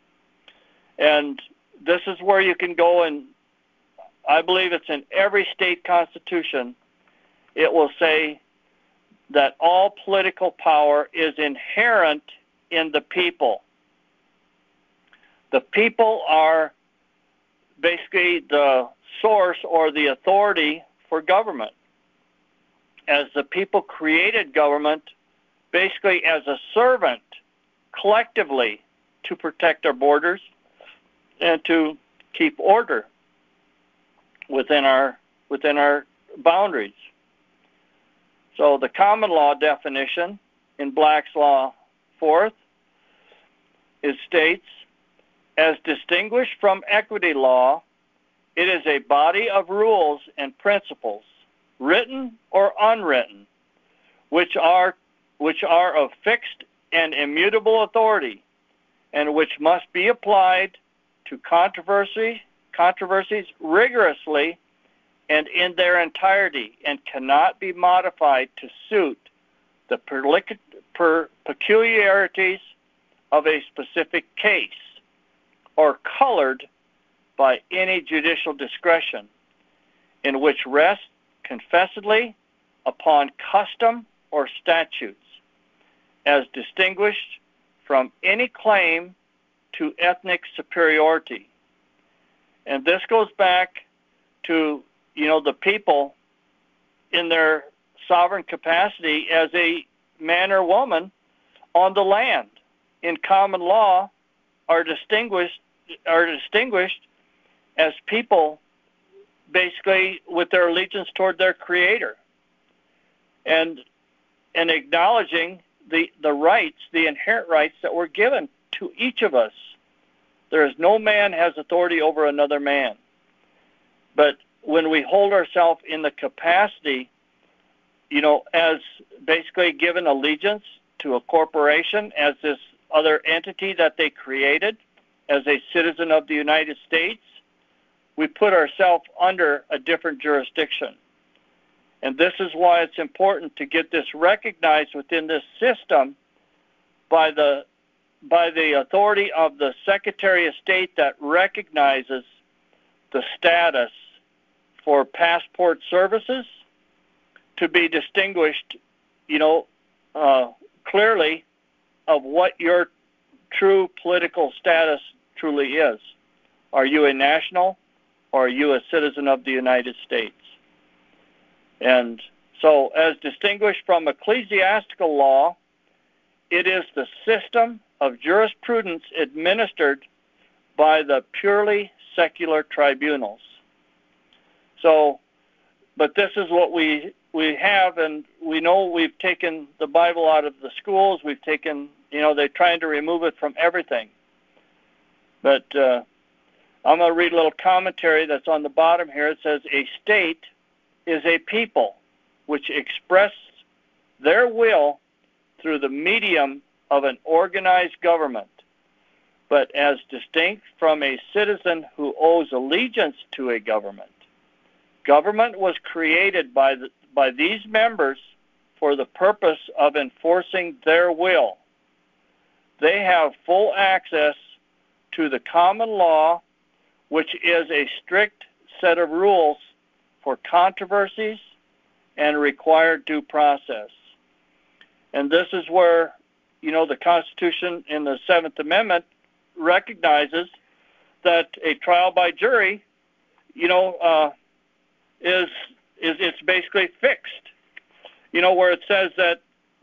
Speaker 3: And this is where you can go, and I believe it's in every state constitution. It will say that all political power is inherent in the people. The people are basically the source or the authority for government. As the people created government, basically as a servant, collectively, to protect our borders and to keep order within our boundaries. So the common law definition in Black's Law 4th, it states, as distinguished from equity law, it is a body of rules and principles, written or unwritten, which are of fixed and immutable authority, and which must be applied to controversies rigorously and in their entirety, and cannot be modified to suit the peculiarities of a specific case, or colored by any judicial discretion, in which rests confessedly upon custom or statutes, as distinguished from any claim to ethnic superiority. And this goes back to, the people in their sovereign capacity as a man or woman on the land. In common law, are distinguished as people basically with their allegiance toward their Creator, and acknowledging the rights, the inherent rights that were given to each of us. There is no man has authority over another man. But when we hold ourselves in the capacity, as basically given allegiance to a corporation, as this other entity that they created, as a citizen of the United States, we put ourselves under a different jurisdiction. And this is why it's important to get this recognized within this system by the authority of the Secretary of State that recognizes the status for passport services to be distinguished, clearly of what your true political status truly is. Are you a national, or are you a citizen of the United States? And so, as distinguished from ecclesiastical law, it is the system of jurisprudence administered by the purely secular tribunals. So, but this is what we have, and we know we've taken the Bible out of the schools. We've taken, they're trying to remove it from everything. But I'm going to read a little commentary that's on the bottom here. It says, a state is a people which express their will through the medium of an organized government, but as distinct from a citizen who owes allegiance to a government. Government was created by these members for the purpose of enforcing their will. They have full access to the common law, which is a strict set of rules for controversies and required due process. And this is where, the Constitution in the 7th Amendment recognizes that a trial by jury, is it's basically fixed. Where it says that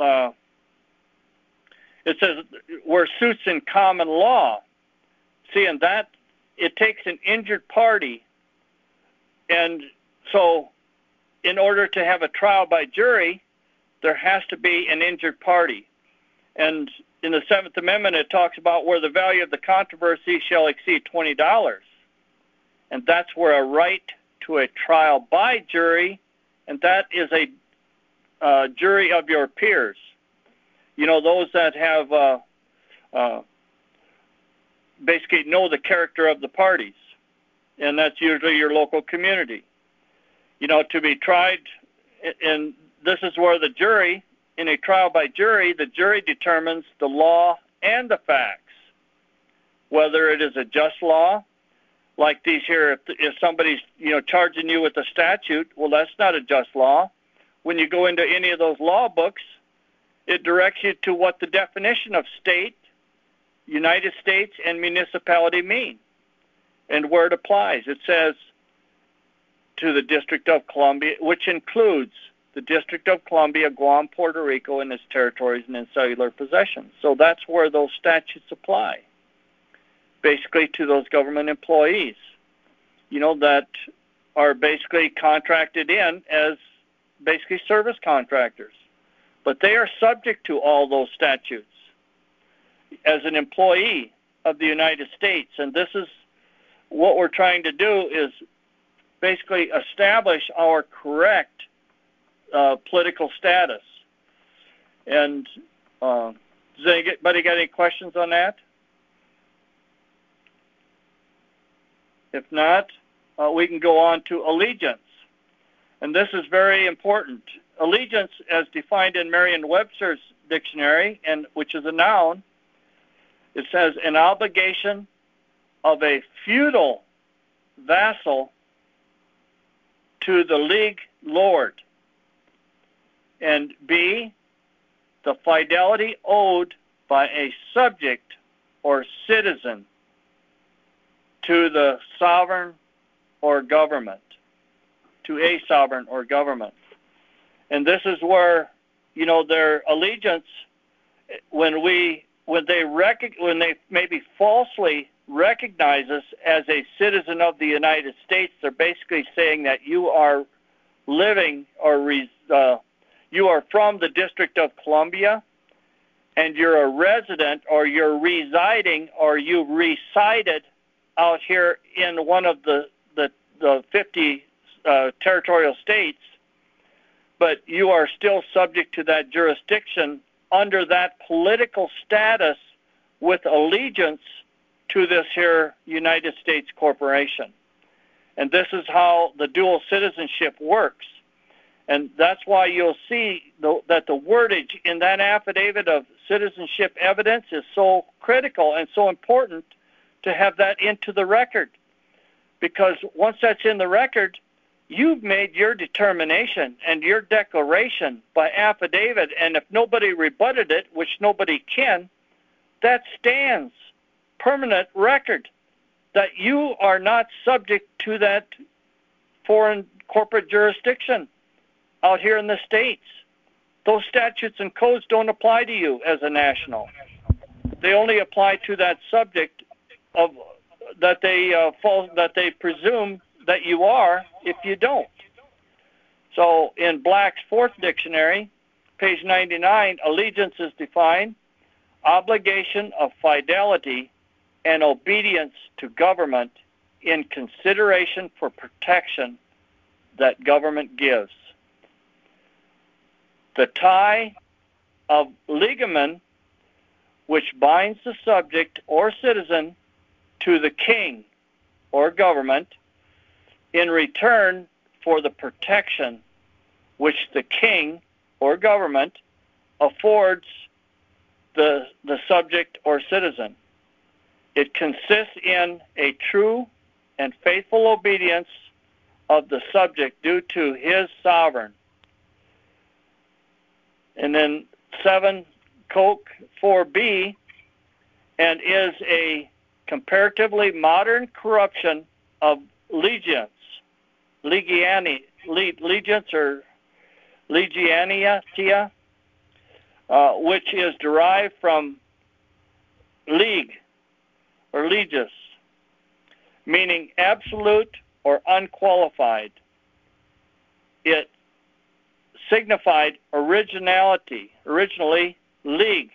Speaker 3: it says where suits in common law. See, and that it takes an injured party, and so in order to have a trial by jury, there has to be an injured party. And in the 7th Amendment, it talks about where the value of the controversy shall exceed $20. and that's where a right to a trial by jury, and that is a jury of your peers. You know, those that have basically know the character of the parties, and that's usually your local community. You know, to be tried, and this is where the jury, in a trial by jury, the jury determines the law and the facts, whether it is a just law, like these here, if somebody's, you know, charging you with a statute, well, that's not a just law. When you go into any of those law books, it directs you to what the definition of state, United States, and municipality mean, and where it applies. It says to the District of Columbia, which includes the District of Columbia, Guam, Puerto Rico, and its territories and insular possessions. So that's where those statutes apply, basically to those government employees, you know, that are basically contracted in as basically service contractors. But they are subject to all those statutes as an employee of the United States. And this is what we're trying to do, is basically establish our correct political status. And does anybody got any questions on that? If not, we can go on to allegiance. And this is very important. Allegiance, as defined in Merriam-Webster's dictionary, and which is a noun, it says an obligation of a feudal vassal to the liege lord. And B, the fidelity owed by a subject or citizen to the sovereign or government, to a sovereign or government. And this is where, you know, their allegiance, when they maybe falsely recognize us as a citizen of the United States, they're basically saying that you are living or you are from the District of Columbia, and you're a resident, or you're residing, or you resided out here in one of the 50 territorial states, but you are still subject to that jurisdiction under that political status with allegiance to this here United States corporation. And this is how the dual citizenship works. And that's why you'll see that the wordage in that affidavit of citizenship evidence is so critical and so important to have that into the record. Because once that's in the record, you've made your determination and your declaration by affidavit, and if nobody rebutted it, which nobody can, that stands permanent record that you are not subject to that foreign corporate jurisdiction out here in the States. Those statutes and codes don't apply to you as a national. They only apply to that subject of that they presume that you are if you don't. So in Black's Fourth Dictionary, page 99, allegiance is defined: obligation of fidelity and obedience to government in consideration for protection that government gives. The tie of legamen, which binds the subject or citizen to the king or government in return for the protection which the king or government affords the subject or citizen. It consists in a true and faithful obedience of the subject due to his sovereign. And then 7 Coke 4b, and is a comparatively modern corruption of legiance, legiance or legiantia, which is derived from league or legis, meaning absolute or unqualified. It signified originally league,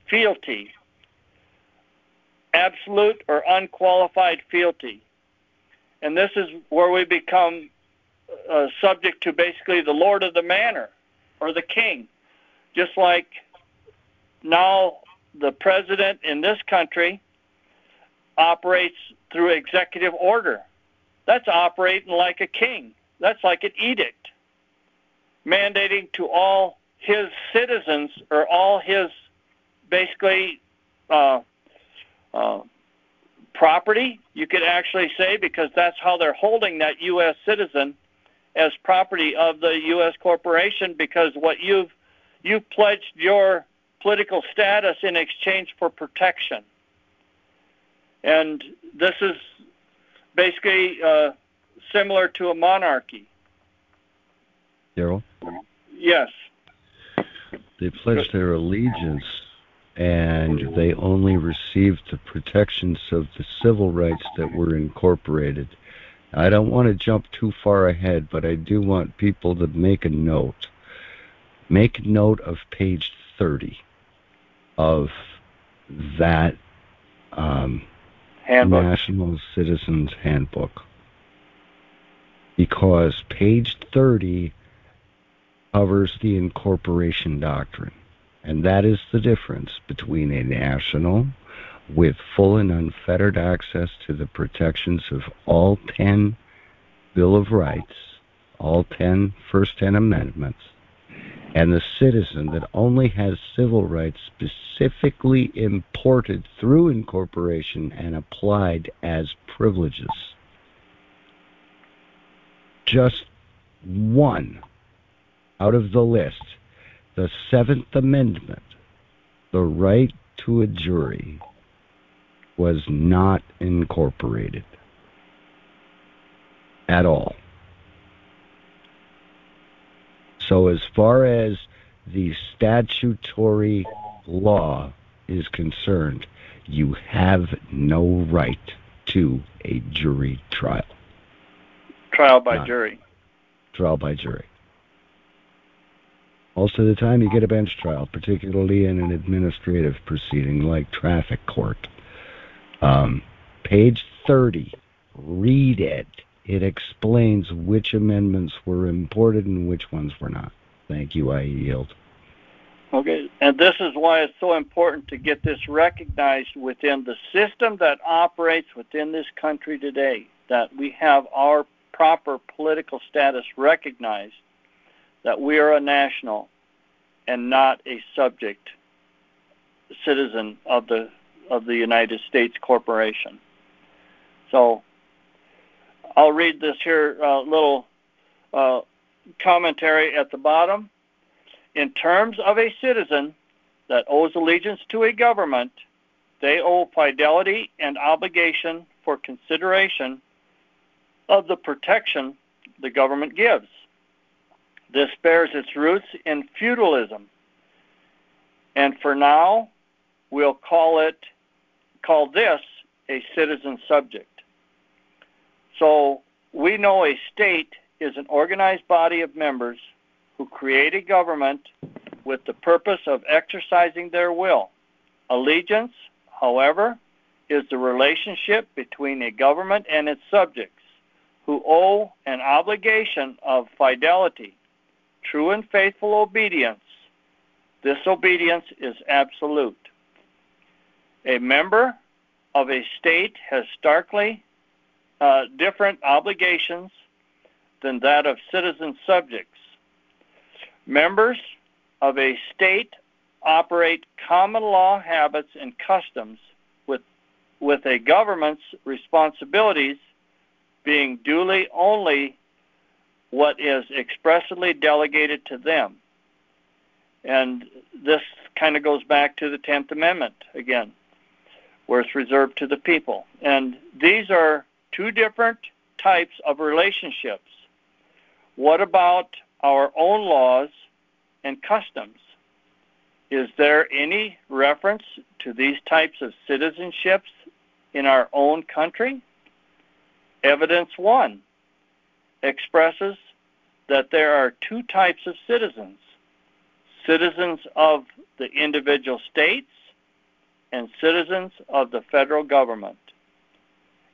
Speaker 3: fealty, absolute or unqualified fealty. And this is where we become subject to basically the lord of the manor or the king. Just like now the president in this country operates through executive order. That's operating like a king. That's like an edict, mandating to all his citizens or all his basically property, you could actually say, because that's how they're holding that U.S. citizen as property of the U.S. corporation, because what you've pledged your political status in exchange for protection. And this is basically similar to a monarchy.
Speaker 2: Daryl?
Speaker 3: Yes.
Speaker 2: They pledged their allegiance, and they only received the protections of the civil rights that were incorporated. I don't want to jump too far ahead, but I do want people to make a note. Make note of page 30 of that National Citizens Handbook. Because page 30 covers the incorporation doctrine. And that is the difference between a national with full and unfettered access to the protections of all 10 Bill of Rights, all 10 First 10 Amendments, and the citizen that only has civil rights specifically imported through incorporation and applied as privileges. Just one out of the list, the Seventh Amendment, the right to a jury, was not incorporated at all. So as far as the statutory law is concerned, you have no right to a jury trial.
Speaker 3: Trial by jury.
Speaker 2: Trial by jury. Most of the time you get a bench trial, particularly in an administrative proceeding like traffic court. Page 30, read it. It explains which amendments were imported and which ones were not. Thank you, I yield.
Speaker 3: Okay, and this is why it's so important to get this recognized within the system that operates within this country today, that we have our proper political status recognized, that we are a national and not a subject citizen of the United States corporation. So I'll read this here little commentary at the bottom. In terms of a citizen that owes allegiance to a government, they owe fidelity and obligation for consideration of the protection the government gives. This bears its roots in feudalism, and for now, we'll call this a citizen subject. So we know a state is an organized body of members who create a government with the purpose of exercising their will. Allegiance, however, is the relationship between a government and its subjects, who owe an obligation of fidelity, true and faithful obedience. This obedience is absolute. A member of a state has starkly different obligations than that of citizen subjects. Members of a state operate common law habits and customs with a government's responsibilities being duly only what is expressly delegated to them. And this kind of goes back to the 10th Amendment again, where it's reserved to the people. And these are two different types of relationships. What about our own laws and customs? Is there any reference to these types of citizenships in our own country? Evidence 1 expresses that there are two types of citizens: citizens of the individual states and citizens of the federal government.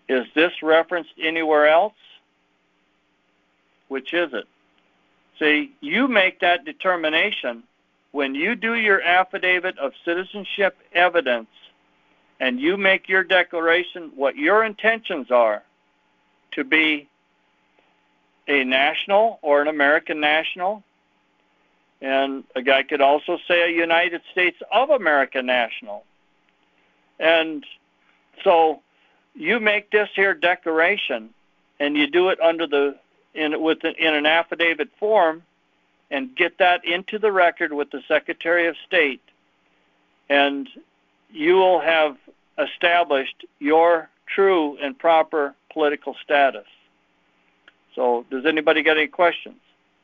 Speaker 3: Is this referenced anywhere else? Which is it? See, you make that determination when you do your affidavit of citizenship evidence and you make your declaration what your intentions are to be a national or an American national. And a guy could also say a United States of America national. And so you make this here declaration and you do it under in an affidavit form and get that into the record with the Secretary of State, and you will have established your true and proper political status. So does anybody got any questions?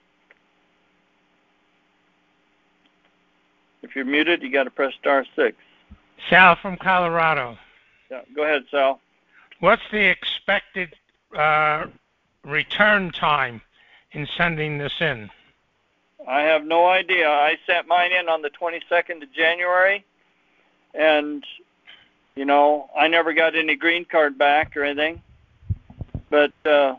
Speaker 3: If you're muted, you got to press *6.
Speaker 5: Sal from Colorado.
Speaker 3: Yeah, go ahead, Sal.
Speaker 5: What's the expected return time in sending this in?
Speaker 3: I have no idea. I sent mine in on the 22nd of January, and, you know, I never got any green card back or anything. But,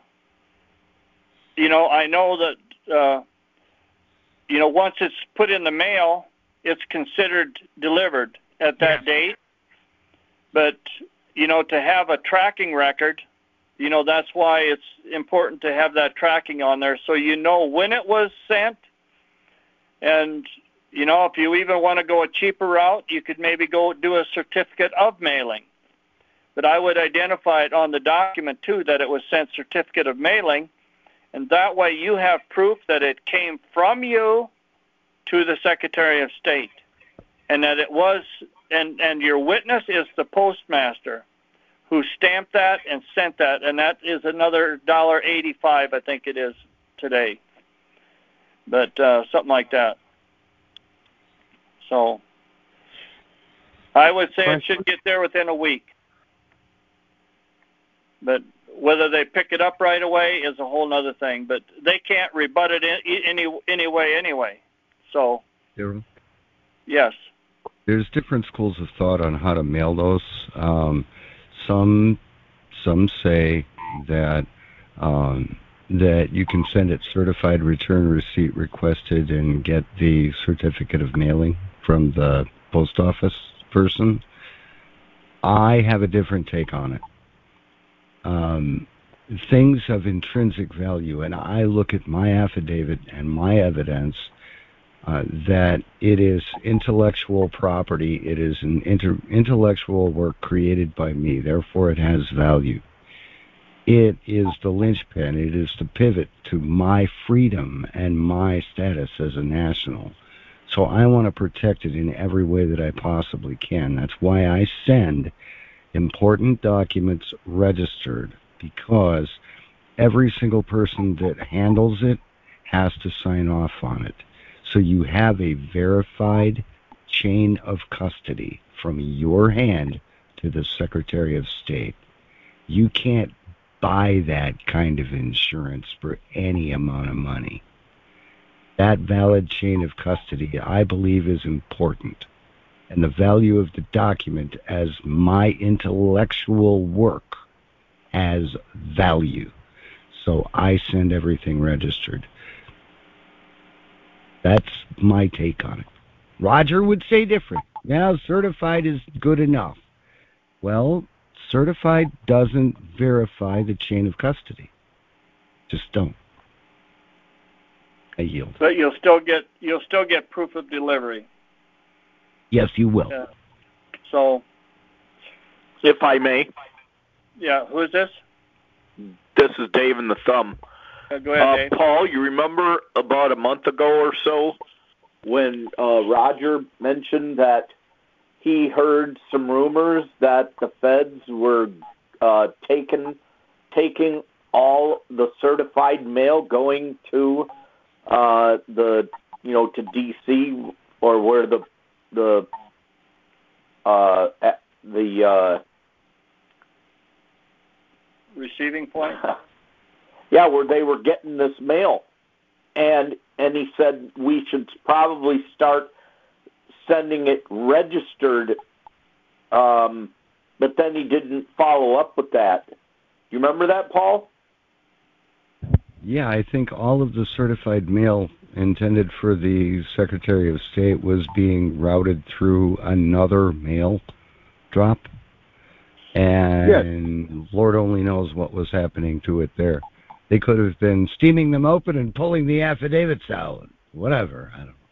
Speaker 3: you know, I know that, you know, once it's put in the mail, it's considered delivered at that date. But, you know, to have a tracking record, you know, that's why it's important to have that tracking on there so you know when it was sent. And, you know, if you even want to go a cheaper route, you could maybe go do a certificate of mailing. But I would identify it on the document, too, that it was sent certificate of mailing. And that way you have proof that it came from you to the Secretary of State. And that it was, and your witness is the postmaster who stamped that and sent that. And that is another $1.85, I think it is today. But something like that. So I would say it should get there within a week. But whether they pick it up right away is a whole other thing. But they can't rebut it anyway. So,
Speaker 2: Daryl?
Speaker 3: Yes.
Speaker 2: There's different schools of thought on how to mail those. Some say that that you can send it certified return receipt requested and get the certificate of mailing from the post office person. I have a different take on it. Things of intrinsic value, and I look at my affidavit and my evidence that it is intellectual property. It is an intellectual work created by me. Therefore, it has value. It is the linchpin. It is the pivot to my freedom and my status as a national. So I want to protect it in every way that I possibly can. That's why I send important documents registered, because every single person that handles it has to sign off on it. So you have a verified chain of custody from your hand to the Secretary of State. You can't buy that kind of insurance for any amount of money. That valid chain of custody, I believe, is important. And the value of the document as my intellectual work has value. So I send everything registered. That's my take on it. Roger would say different. Now, certified is good enough. Well, certified doesn't verify the chain of custody. Just don't. I yield.
Speaker 3: But you'll still get proof of delivery.
Speaker 2: Yes, you will.
Speaker 3: So,
Speaker 10: if I may.
Speaker 3: Yeah, who is this?
Speaker 10: This is Dave in the Thumb.
Speaker 3: Go ahead, Dave.
Speaker 10: Paul, you remember about a month ago or so when Roger mentioned that he heard some rumors that the feds were taking all the certified mail going to to D.C. or where the
Speaker 3: receiving point?
Speaker 10: Yeah, where they were getting this mail. And he said we should probably start sending it registered, but then he didn't follow up with that. You remember that, Paul?
Speaker 2: Yeah, I think all of the certified mail intended for the Secretary of State was being routed through another mail drop. And yes. Lord only knows what was happening to it there. They could have been steaming them open and pulling the affidavits out. Whatever. I don't know.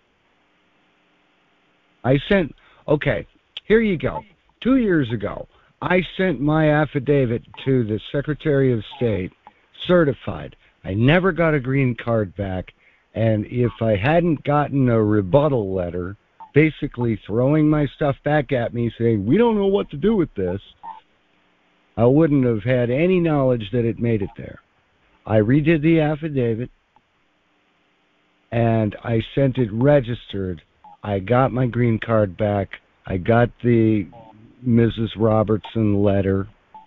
Speaker 2: I sent, okay, here you go. 2 years ago, I sent my affidavit to the Secretary of State, certified. I never got a green card back, and if I hadn't gotten a rebuttal letter, basically throwing my stuff back at me, saying, we don't know what to do with this, I wouldn't have had any knowledge that it made it there. I redid the affidavit, and I sent it registered. I got my green card back. I got the Mrs. Robertson letter.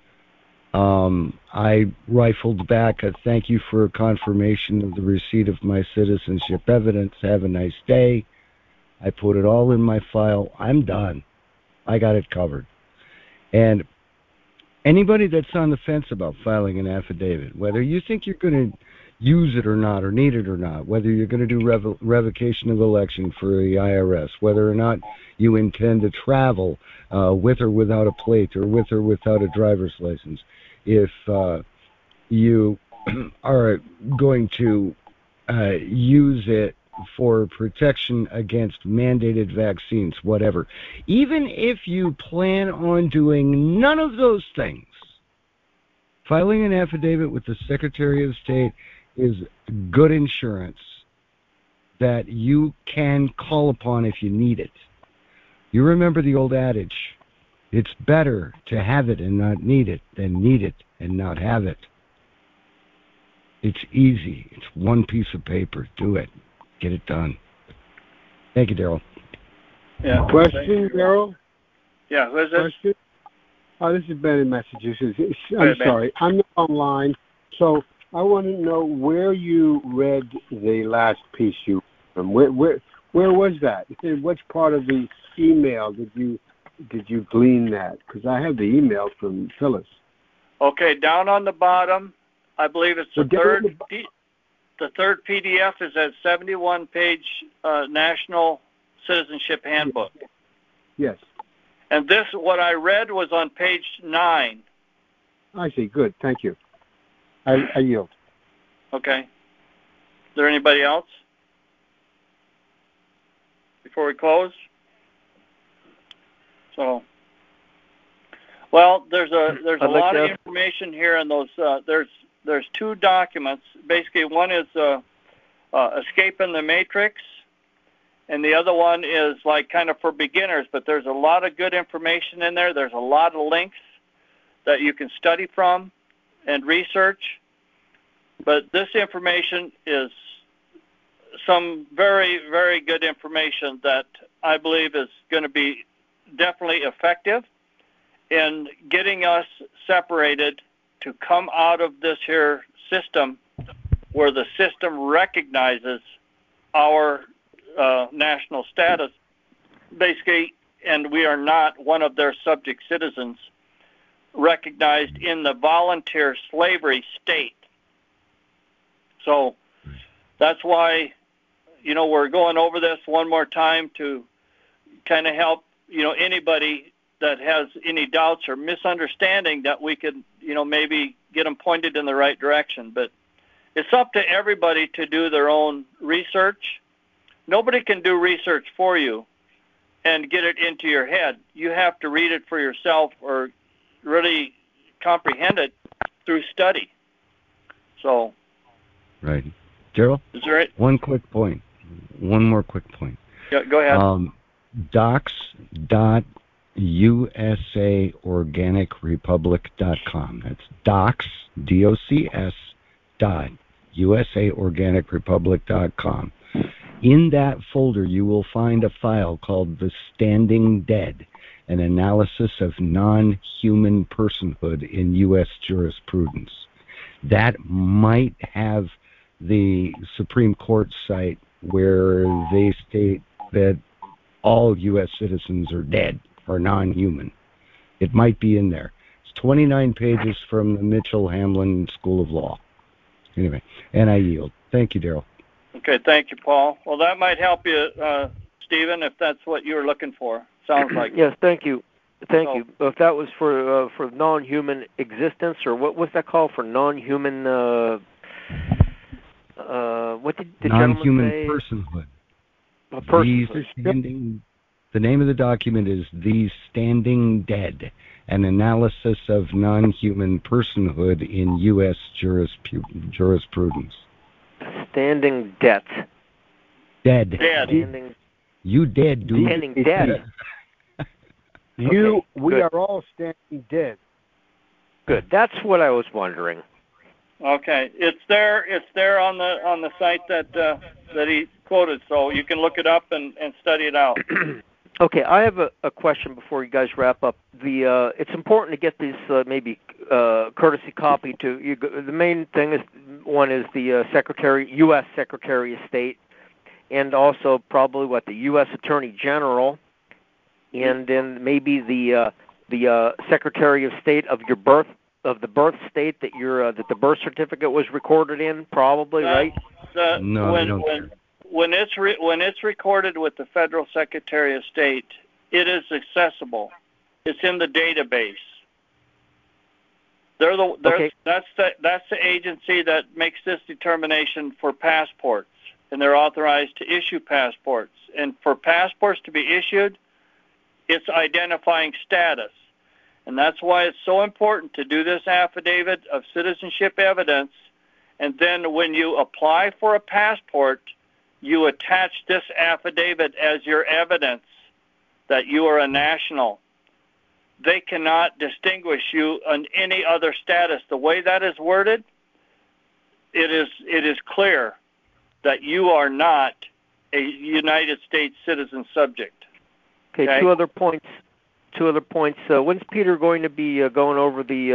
Speaker 2: I rifled back a thank you for a confirmation of the receipt of my citizenship evidence. Have a nice day. I put it all in my file. I'm done. I got it covered. And anybody that's on the fence about filing an affidavit, whether you think you're going to use it or not, or need it or not, whether you're going to do revocation of election for the IRS, whether or not you intend to travel with or without a plate or with or without a driver's license, if you are going to use it for protection against mandated vaccines, whatever. Even if you plan on doing none of those things, filing an affidavit with the Secretary of State is good insurance that you can call upon if you need it. You remember the old adage, it's better to have it and not need it than need it and not have it. It's easy. It's one piece of paper. Do it. Get it done. Thank you, Daryl.
Speaker 11: Yeah. Question, Daryl?
Speaker 3: Yeah, who is this?
Speaker 11: Question? This is Ben in Massachusetts. I'm sorry. I'm not online, so I want to know where you read the last piece you from. Where was that? In which part of the email did you glean that? Because I have the email from Phyllis.
Speaker 3: Okay, down on the bottom, I believe it's the third. The third PDF is that 71-page National Citizenship Handbook.
Speaker 11: Yes.
Speaker 3: And this, what I read, was on page 9.
Speaker 11: I see. Good. Thank you. I yield.
Speaker 3: Okay. Is there anybody else before we close? So, well, there's a lot of information here in those. There's two documents. Basically, one is Escaping the Matrix, and the other one is like kind of for beginners, but there's a lot of good information in there. There's a lot of links that you can study from and research. But this information is some very, very good information that I believe is going to be definitely effective in getting us separated to come out of this here system where the system recognizes our national status, basically, and we are not one of their subject citizens recognized in the volunteer slavery state. So that's why, we're going over this one more time to kind of help, anybody that has any doubts or misunderstanding that we could, maybe get them pointed in the right direction. But it's up to everybody to do their own research. Nobody can do research for you and get it into your head. You have to read it for yourself or really comprehend it through study. So. Right.
Speaker 2: Daryl?
Speaker 3: Is there it?
Speaker 2: One more quick point.
Speaker 3: Go ahead.
Speaker 2: docs.usaorganicrepublic.com. That's docs, D-O-C-S, usaorganicrepublic.com. In that folder, you will find a file called The Standing Dead, an analysis of non-human personhood in U.S. jurisprudence. That might have the Supreme Court site where they state that all U.S. citizens are dead or non-human. It might be in there. It's 29 pages from the Mitchell Hamlin School of Law. Anyway, and I yield. Thank you, Daryl.
Speaker 3: Okay, thank you, Paul. Well, that might help you, Stephen, if that's what you were looking for. Sounds like
Speaker 4: yes. Thank you. Thank you. If that was for non-human existence, or what was that called for non-human? What did the
Speaker 2: non-human
Speaker 4: gentleman say?
Speaker 2: Personhood.
Speaker 4: Personhood.
Speaker 2: The name of the document is "These Standing Dead: An Analysis of Non-Human Personhood in U.S. Jurisprudence."
Speaker 4: Standing debt.
Speaker 2: Dead.
Speaker 4: Standing.
Speaker 2: You dead, dude.
Speaker 4: Standing dead.
Speaker 11: We are all standing dead.
Speaker 4: Good. That's what I was wondering.
Speaker 3: Okay, it's there on the site that he quoted, so you can look it up and study it out.
Speaker 4: Okay, I have a question before you guys wrap up. It's important to get this maybe courtesy copy to you. The main thing is the U.S. Secretary of State, and also probably the U.S. Attorney General, and then maybe the Secretary of State of your birth. Of the birth state that that the birth certificate was recorded in, probably, right?
Speaker 3: When it's recorded with the Federal Secretary of State, it is accessible. It's in the database. That's the agency that makes this determination for passports, and they're authorized to issue passports. And for passports to be issued, it's identifying status. And that's why it's so important to do this affidavit of citizenship evidence. And then when you apply for a passport, you attach this affidavit as your evidence that you are a national. They cannot distinguish you on any other status. The way that is worded, it is clear that you are not a United States citizen subject.
Speaker 4: Okay, two other points. When's Peter going to be going over the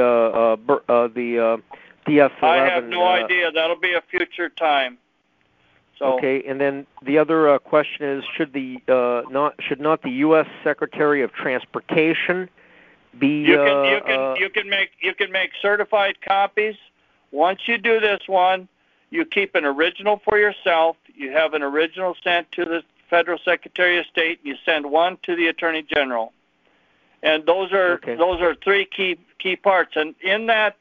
Speaker 4: DF11?
Speaker 3: I have no idea. That'll be a future time. So,
Speaker 4: okay, and then the other question is: should not the U.S. Secretary of Transportation be?
Speaker 3: You can make certified copies. Once you do this one, you keep an original for yourself. You have an original sent to the Federal Secretary of State. You send one to the Attorney General. And those are three key parts. And in that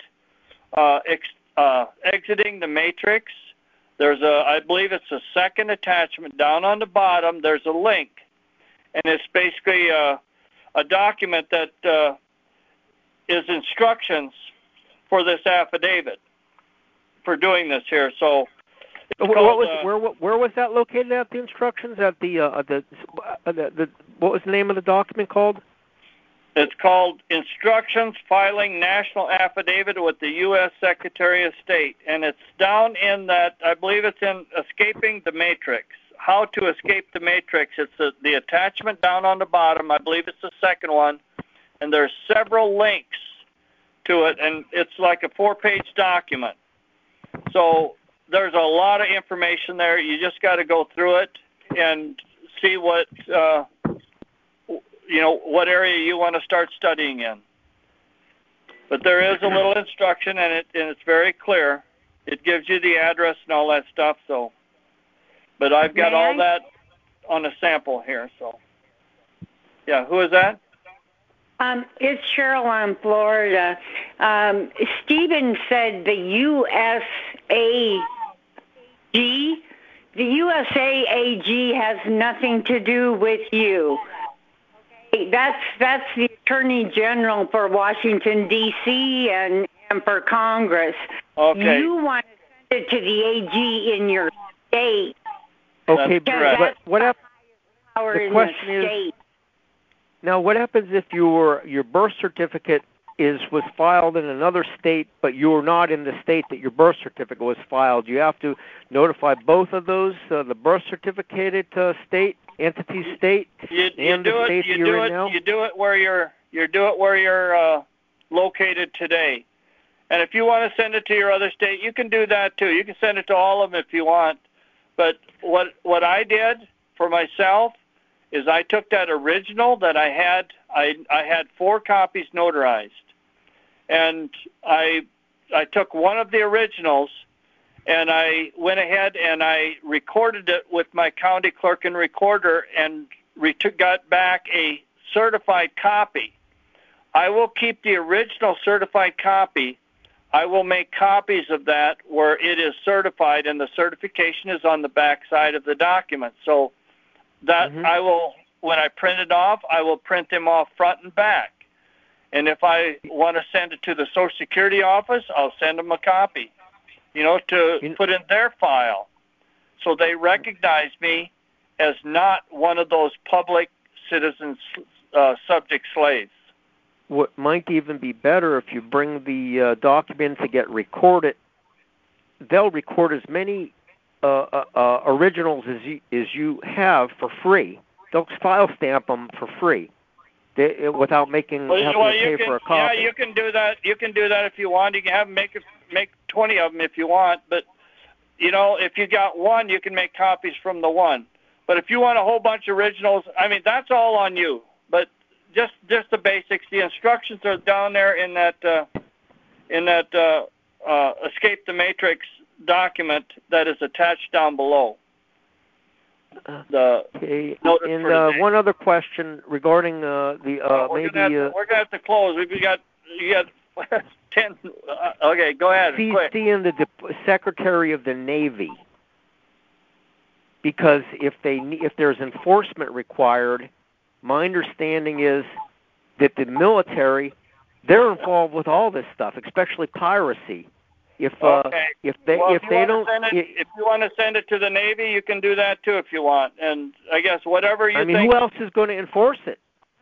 Speaker 3: exiting the matrix, there's I believe it's a second attachment down on the bottom. There's a link, and it's basically a document that is instructions for this affidavit for doing this here. So,
Speaker 4: where was that located at? The instructions at the what was the name of the document called?
Speaker 3: It's called Instructions Filing National Affidavit with the U.S. Secretary of State, and it's down in that, I believe it's in Escaping the Matrix. How to Escape the Matrix. It's the attachment down on the bottom. I believe it's the second one, and there's several links to it, and it's like a 4-page document. So there's a lot of information there. You just got to go through it and see what area you want to start studying in. But there is a little instruction, and it's very clear. It gives you the address and all that stuff. So, but I've got all that on a sample here. So, yeah, who is that?
Speaker 12: It's Cheryl in Florida. Stephen said the USAG has nothing to do with you. That's the Attorney General for Washington, D.C. and for Congress.
Speaker 3: Okay.
Speaker 12: You want to send it to the AG in your state.
Speaker 4: Okay, but what happens? The question is, now what happens if your birth certificate was filed in another state, but you're not in the state that your birth certificate was filed? You have to notify both of those, the birth certificated state, entity state, and the state that you're in now?
Speaker 3: You do it where you're located today. And if you want to send it to your other state, you can do that too. You can send it to all of them if you want. But what I did for myself is I took that original that I had 4 copies notarized, and I took one of the originals, and I went ahead and I recorded it with my county clerk and recorder, and got back a certified copy. I will keep the original certified copy. I will make copies of that where it is certified, and the certification is on the back side of the document. So that I will, when I print it off, I will print them off front and back. And if I want to send it to the Social Security office, I'll send them a copy, to put in their file. So they recognize me as not one of those public citizens, subject slaves.
Speaker 4: What might even be better, if you bring the document to get recorded, they'll record as many originals as you have for free. They'll file stamp them for free, without having to pay for a copy.
Speaker 3: Yeah, you can do that. You can do that if you want. You can have them make 20 of them if you want. But if you got one, you can make copies from the one. But if you want a whole bunch of originals, that's all on you. But just the basics. The instructions are down there in that Escape the Matrix document that is attached down below.
Speaker 4: One other question regarding
Speaker 3: we're gonna have to close. You got 10. Okay, go ahead.
Speaker 4: CC and the Secretary of the Navy, because if there's enforcement required, my understanding is that the military, they're involved with all this stuff, especially piracy. If you want
Speaker 3: to send it to the Navy, you can do that too if you want. And I guess whatever you think.
Speaker 4: Who else is going to enforce it?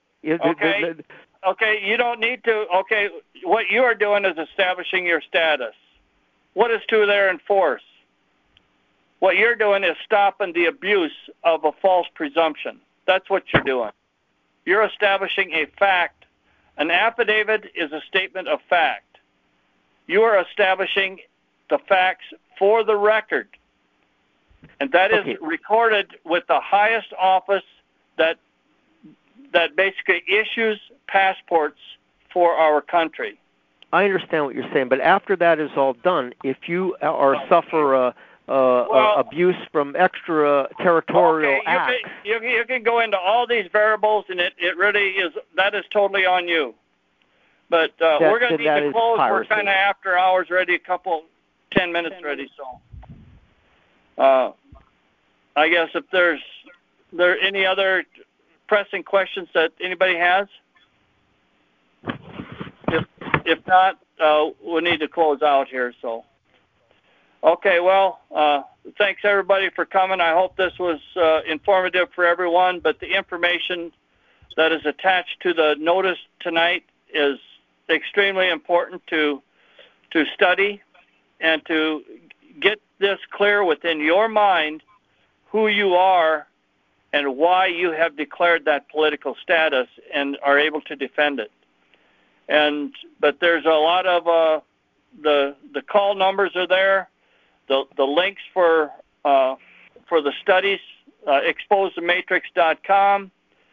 Speaker 3: Okay, you don't need to. Okay, what you are doing is establishing your status. What is to there enforce? What you're doing is stopping the abuse of a false presumption. That's what you're doing. You're establishing a fact. An affidavit is a statement of fact. You are establishing the facts for the record. And that is recorded with the highest office that basically issues passports for our country.
Speaker 4: I understand what you're saying, but after that is all done, if you suffer abuse from extraterritorial acts,
Speaker 3: you can go into all these variables, and it really is, that is totally on you. But we're going to need to close. We're kind of after hours ready, 10 minutes ready. So I guess if there any other pressing questions that anybody has? If not, we'll need to close out here. So, okay, well, thanks everybody for coming. I hope this was informative for everyone, but the information that is attached to the notice tonight is extremely important to study and to get this clear within your mind who you are and why you have declared that political status and are able to defend it. But there's a lot of the call numbers are there, the links for the studies, exposethematrix.com,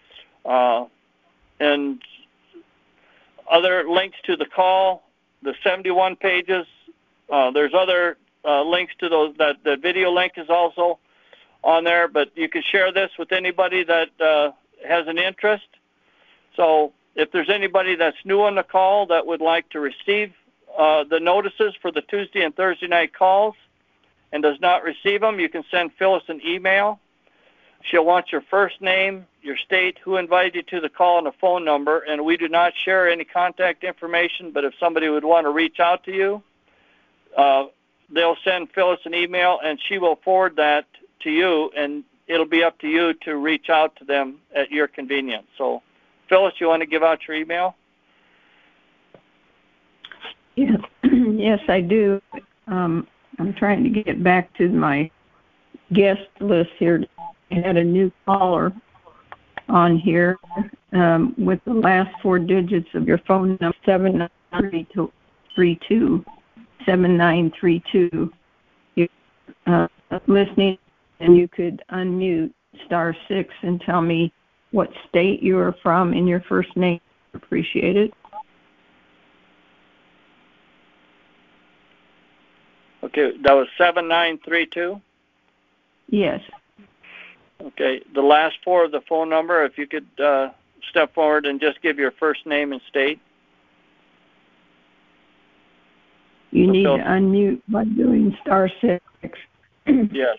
Speaker 3: and other links to the call, the 71 pages. There's other links to those. That the video link is also on there, but you can share this with anybody that has an interest. So if there's anybody that's new on the call that would like to receive the notices for the Tuesday and Thursday night calls and does not receive them, you can send Phyllis an email. She'll want your first name, your state, who invited you to the call, and a phone number. And we do not share any contact information, but if somebody would want to reach out to you, they'll send Phyllis an email, and she will forward that to you, and it'll be up to you to reach out to them at your convenience. So, Phyllis, you want to give out your email?
Speaker 1: Yes, yes, I do. I'm trying to get back to my guest list here. I had a new caller on here with the last four digits of your phone number, 7932. 7932. You're listening, and you could unmute *6 and tell me what state you are from and your first name. Appreciate it.
Speaker 3: Okay, that was 7932?
Speaker 1: Yes.
Speaker 3: Okay, the last four of the phone number, if you could step forward and just give your first name and state.
Speaker 1: You need to unmute by doing *6.
Speaker 3: Yes.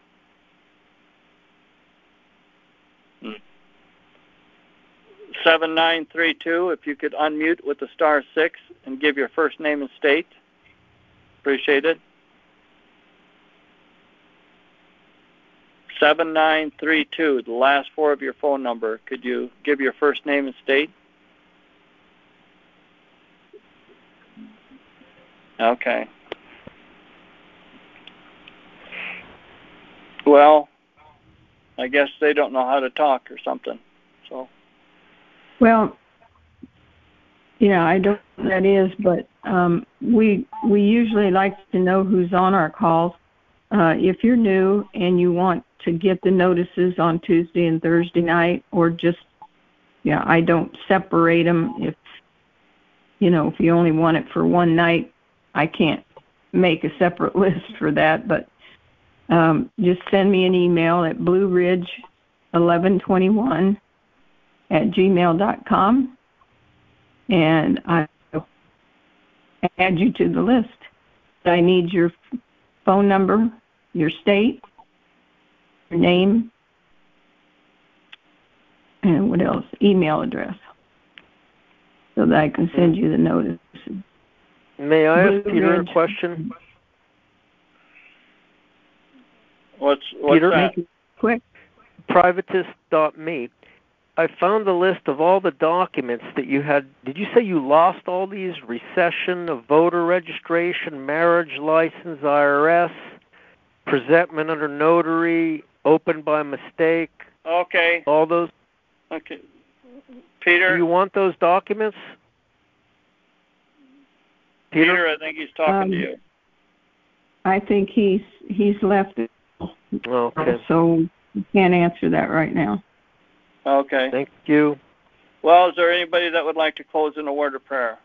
Speaker 3: 7932, if you could unmute with the *6 and give your first name and state. Appreciate it. 7932, the last four of your phone number. Could you give your first name and state? Okay. Well, I guess they don't know how to talk or something. So.
Speaker 1: Well, yeah, I don't know what that is, but we usually like to know who's on our calls. If you're new and you want to get the notices on Tuesday and Thursday night, or just, I don't separate them. If you only want it for one night, I can't make a separate list for that, but just send me an email at blueridge1121@gmail.com, and I'll add you to the list. I need your phone number, your state, your name, and what else? Email address, so that I can send you the notice.
Speaker 4: May I ask Peter a question?
Speaker 3: What's
Speaker 4: Peter?
Speaker 3: that?
Speaker 1: Make it quick.
Speaker 4: Privatist.me. I found the list of all the documents that you had. Did you say you lost all these? Recession of voter registration, marriage license, IRS, presentment under notary, opened by mistake.
Speaker 3: Okay.
Speaker 4: All those.
Speaker 3: Okay. Peter?
Speaker 4: Do you want those documents?
Speaker 3: Peter, I think he's talking to you.
Speaker 1: I think he's left it.
Speaker 4: Okay.
Speaker 1: So you can't answer that right now.
Speaker 3: Okay.
Speaker 4: Thank you.
Speaker 3: Well, is there anybody that would like to close in a word of prayer?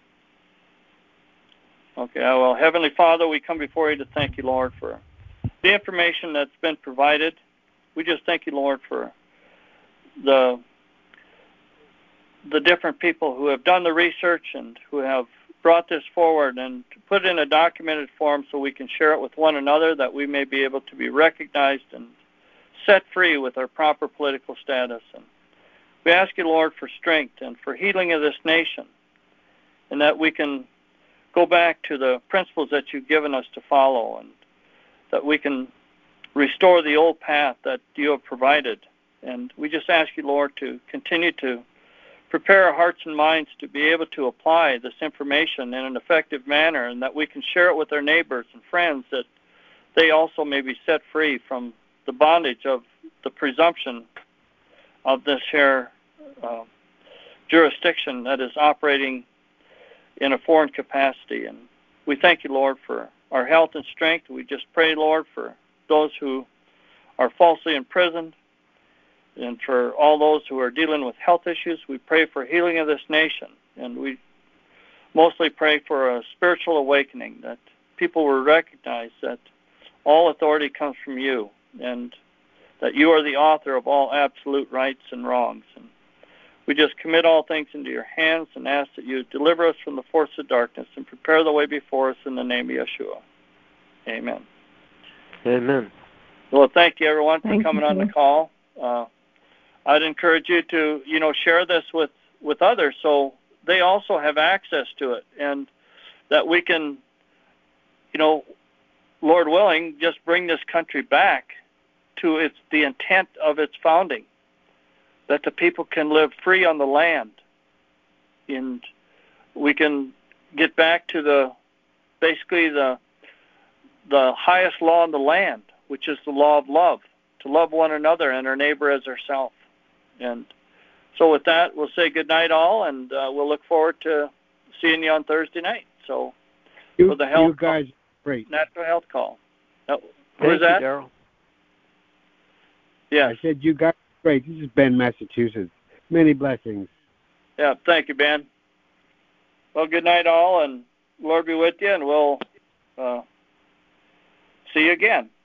Speaker 3: Okay. Well, Heavenly Father, we come before you to thank you, Lord, for the information that's been provided. We just thank you, Lord, for the different people who have done the research and who have brought this forward and put it in a documented form so we can share it with one another, that we may be able to be recognized and set free with our proper political status. And we ask you, Lord, for strength and for healing of this nation, and that we can go back to the principles that you've given us to follow, and that we can restore the old path that you have provided. And we just ask you, Lord, to continue to prepare our hearts and minds to be able to apply this information in an effective manner, and that we can share it with our neighbors and friends, that they also may be set free from the bondage of the presumption of this here jurisdiction that is operating in a foreign capacity. And we thank you, Lord, for our health and strength. We just pray, Lord, for those who are falsely imprisoned, and for all those who are dealing with health issues. We pray for healing of this nation, and we mostly pray for a spiritual awakening, that people will recognize that all authority comes from you, and that you are the author of all absolute rights and wrongs. And we just commit all things into your hands and ask that you deliver us from the force of darkness and prepare the way before us in the name of Yeshua. Amen.
Speaker 4: Amen.
Speaker 3: Well, thank you, everyone, for coming on the call. I'd encourage you to, share this with others so they also have access to it, and that we can, Lord willing, just bring this country back to the intent of its founding, that the people can live free on the land, and we can get back to the highest law in the land, which is the law of love, to love one another and our neighbor as ourselves. And so with that, we'll say good night all, and we'll look forward to seeing you on Thursday night. So for the health,
Speaker 11: you guys, great.
Speaker 3: Natural Health Call. Who
Speaker 4: Thank
Speaker 3: is that?
Speaker 4: You, Daryl.
Speaker 3: Yeah.
Speaker 11: I said you guys, great. This is Ben, Massachusetts. Many blessings.
Speaker 3: Yeah, thank you, Ben. Well, good night all, and Lord be with you, and we'll See you again.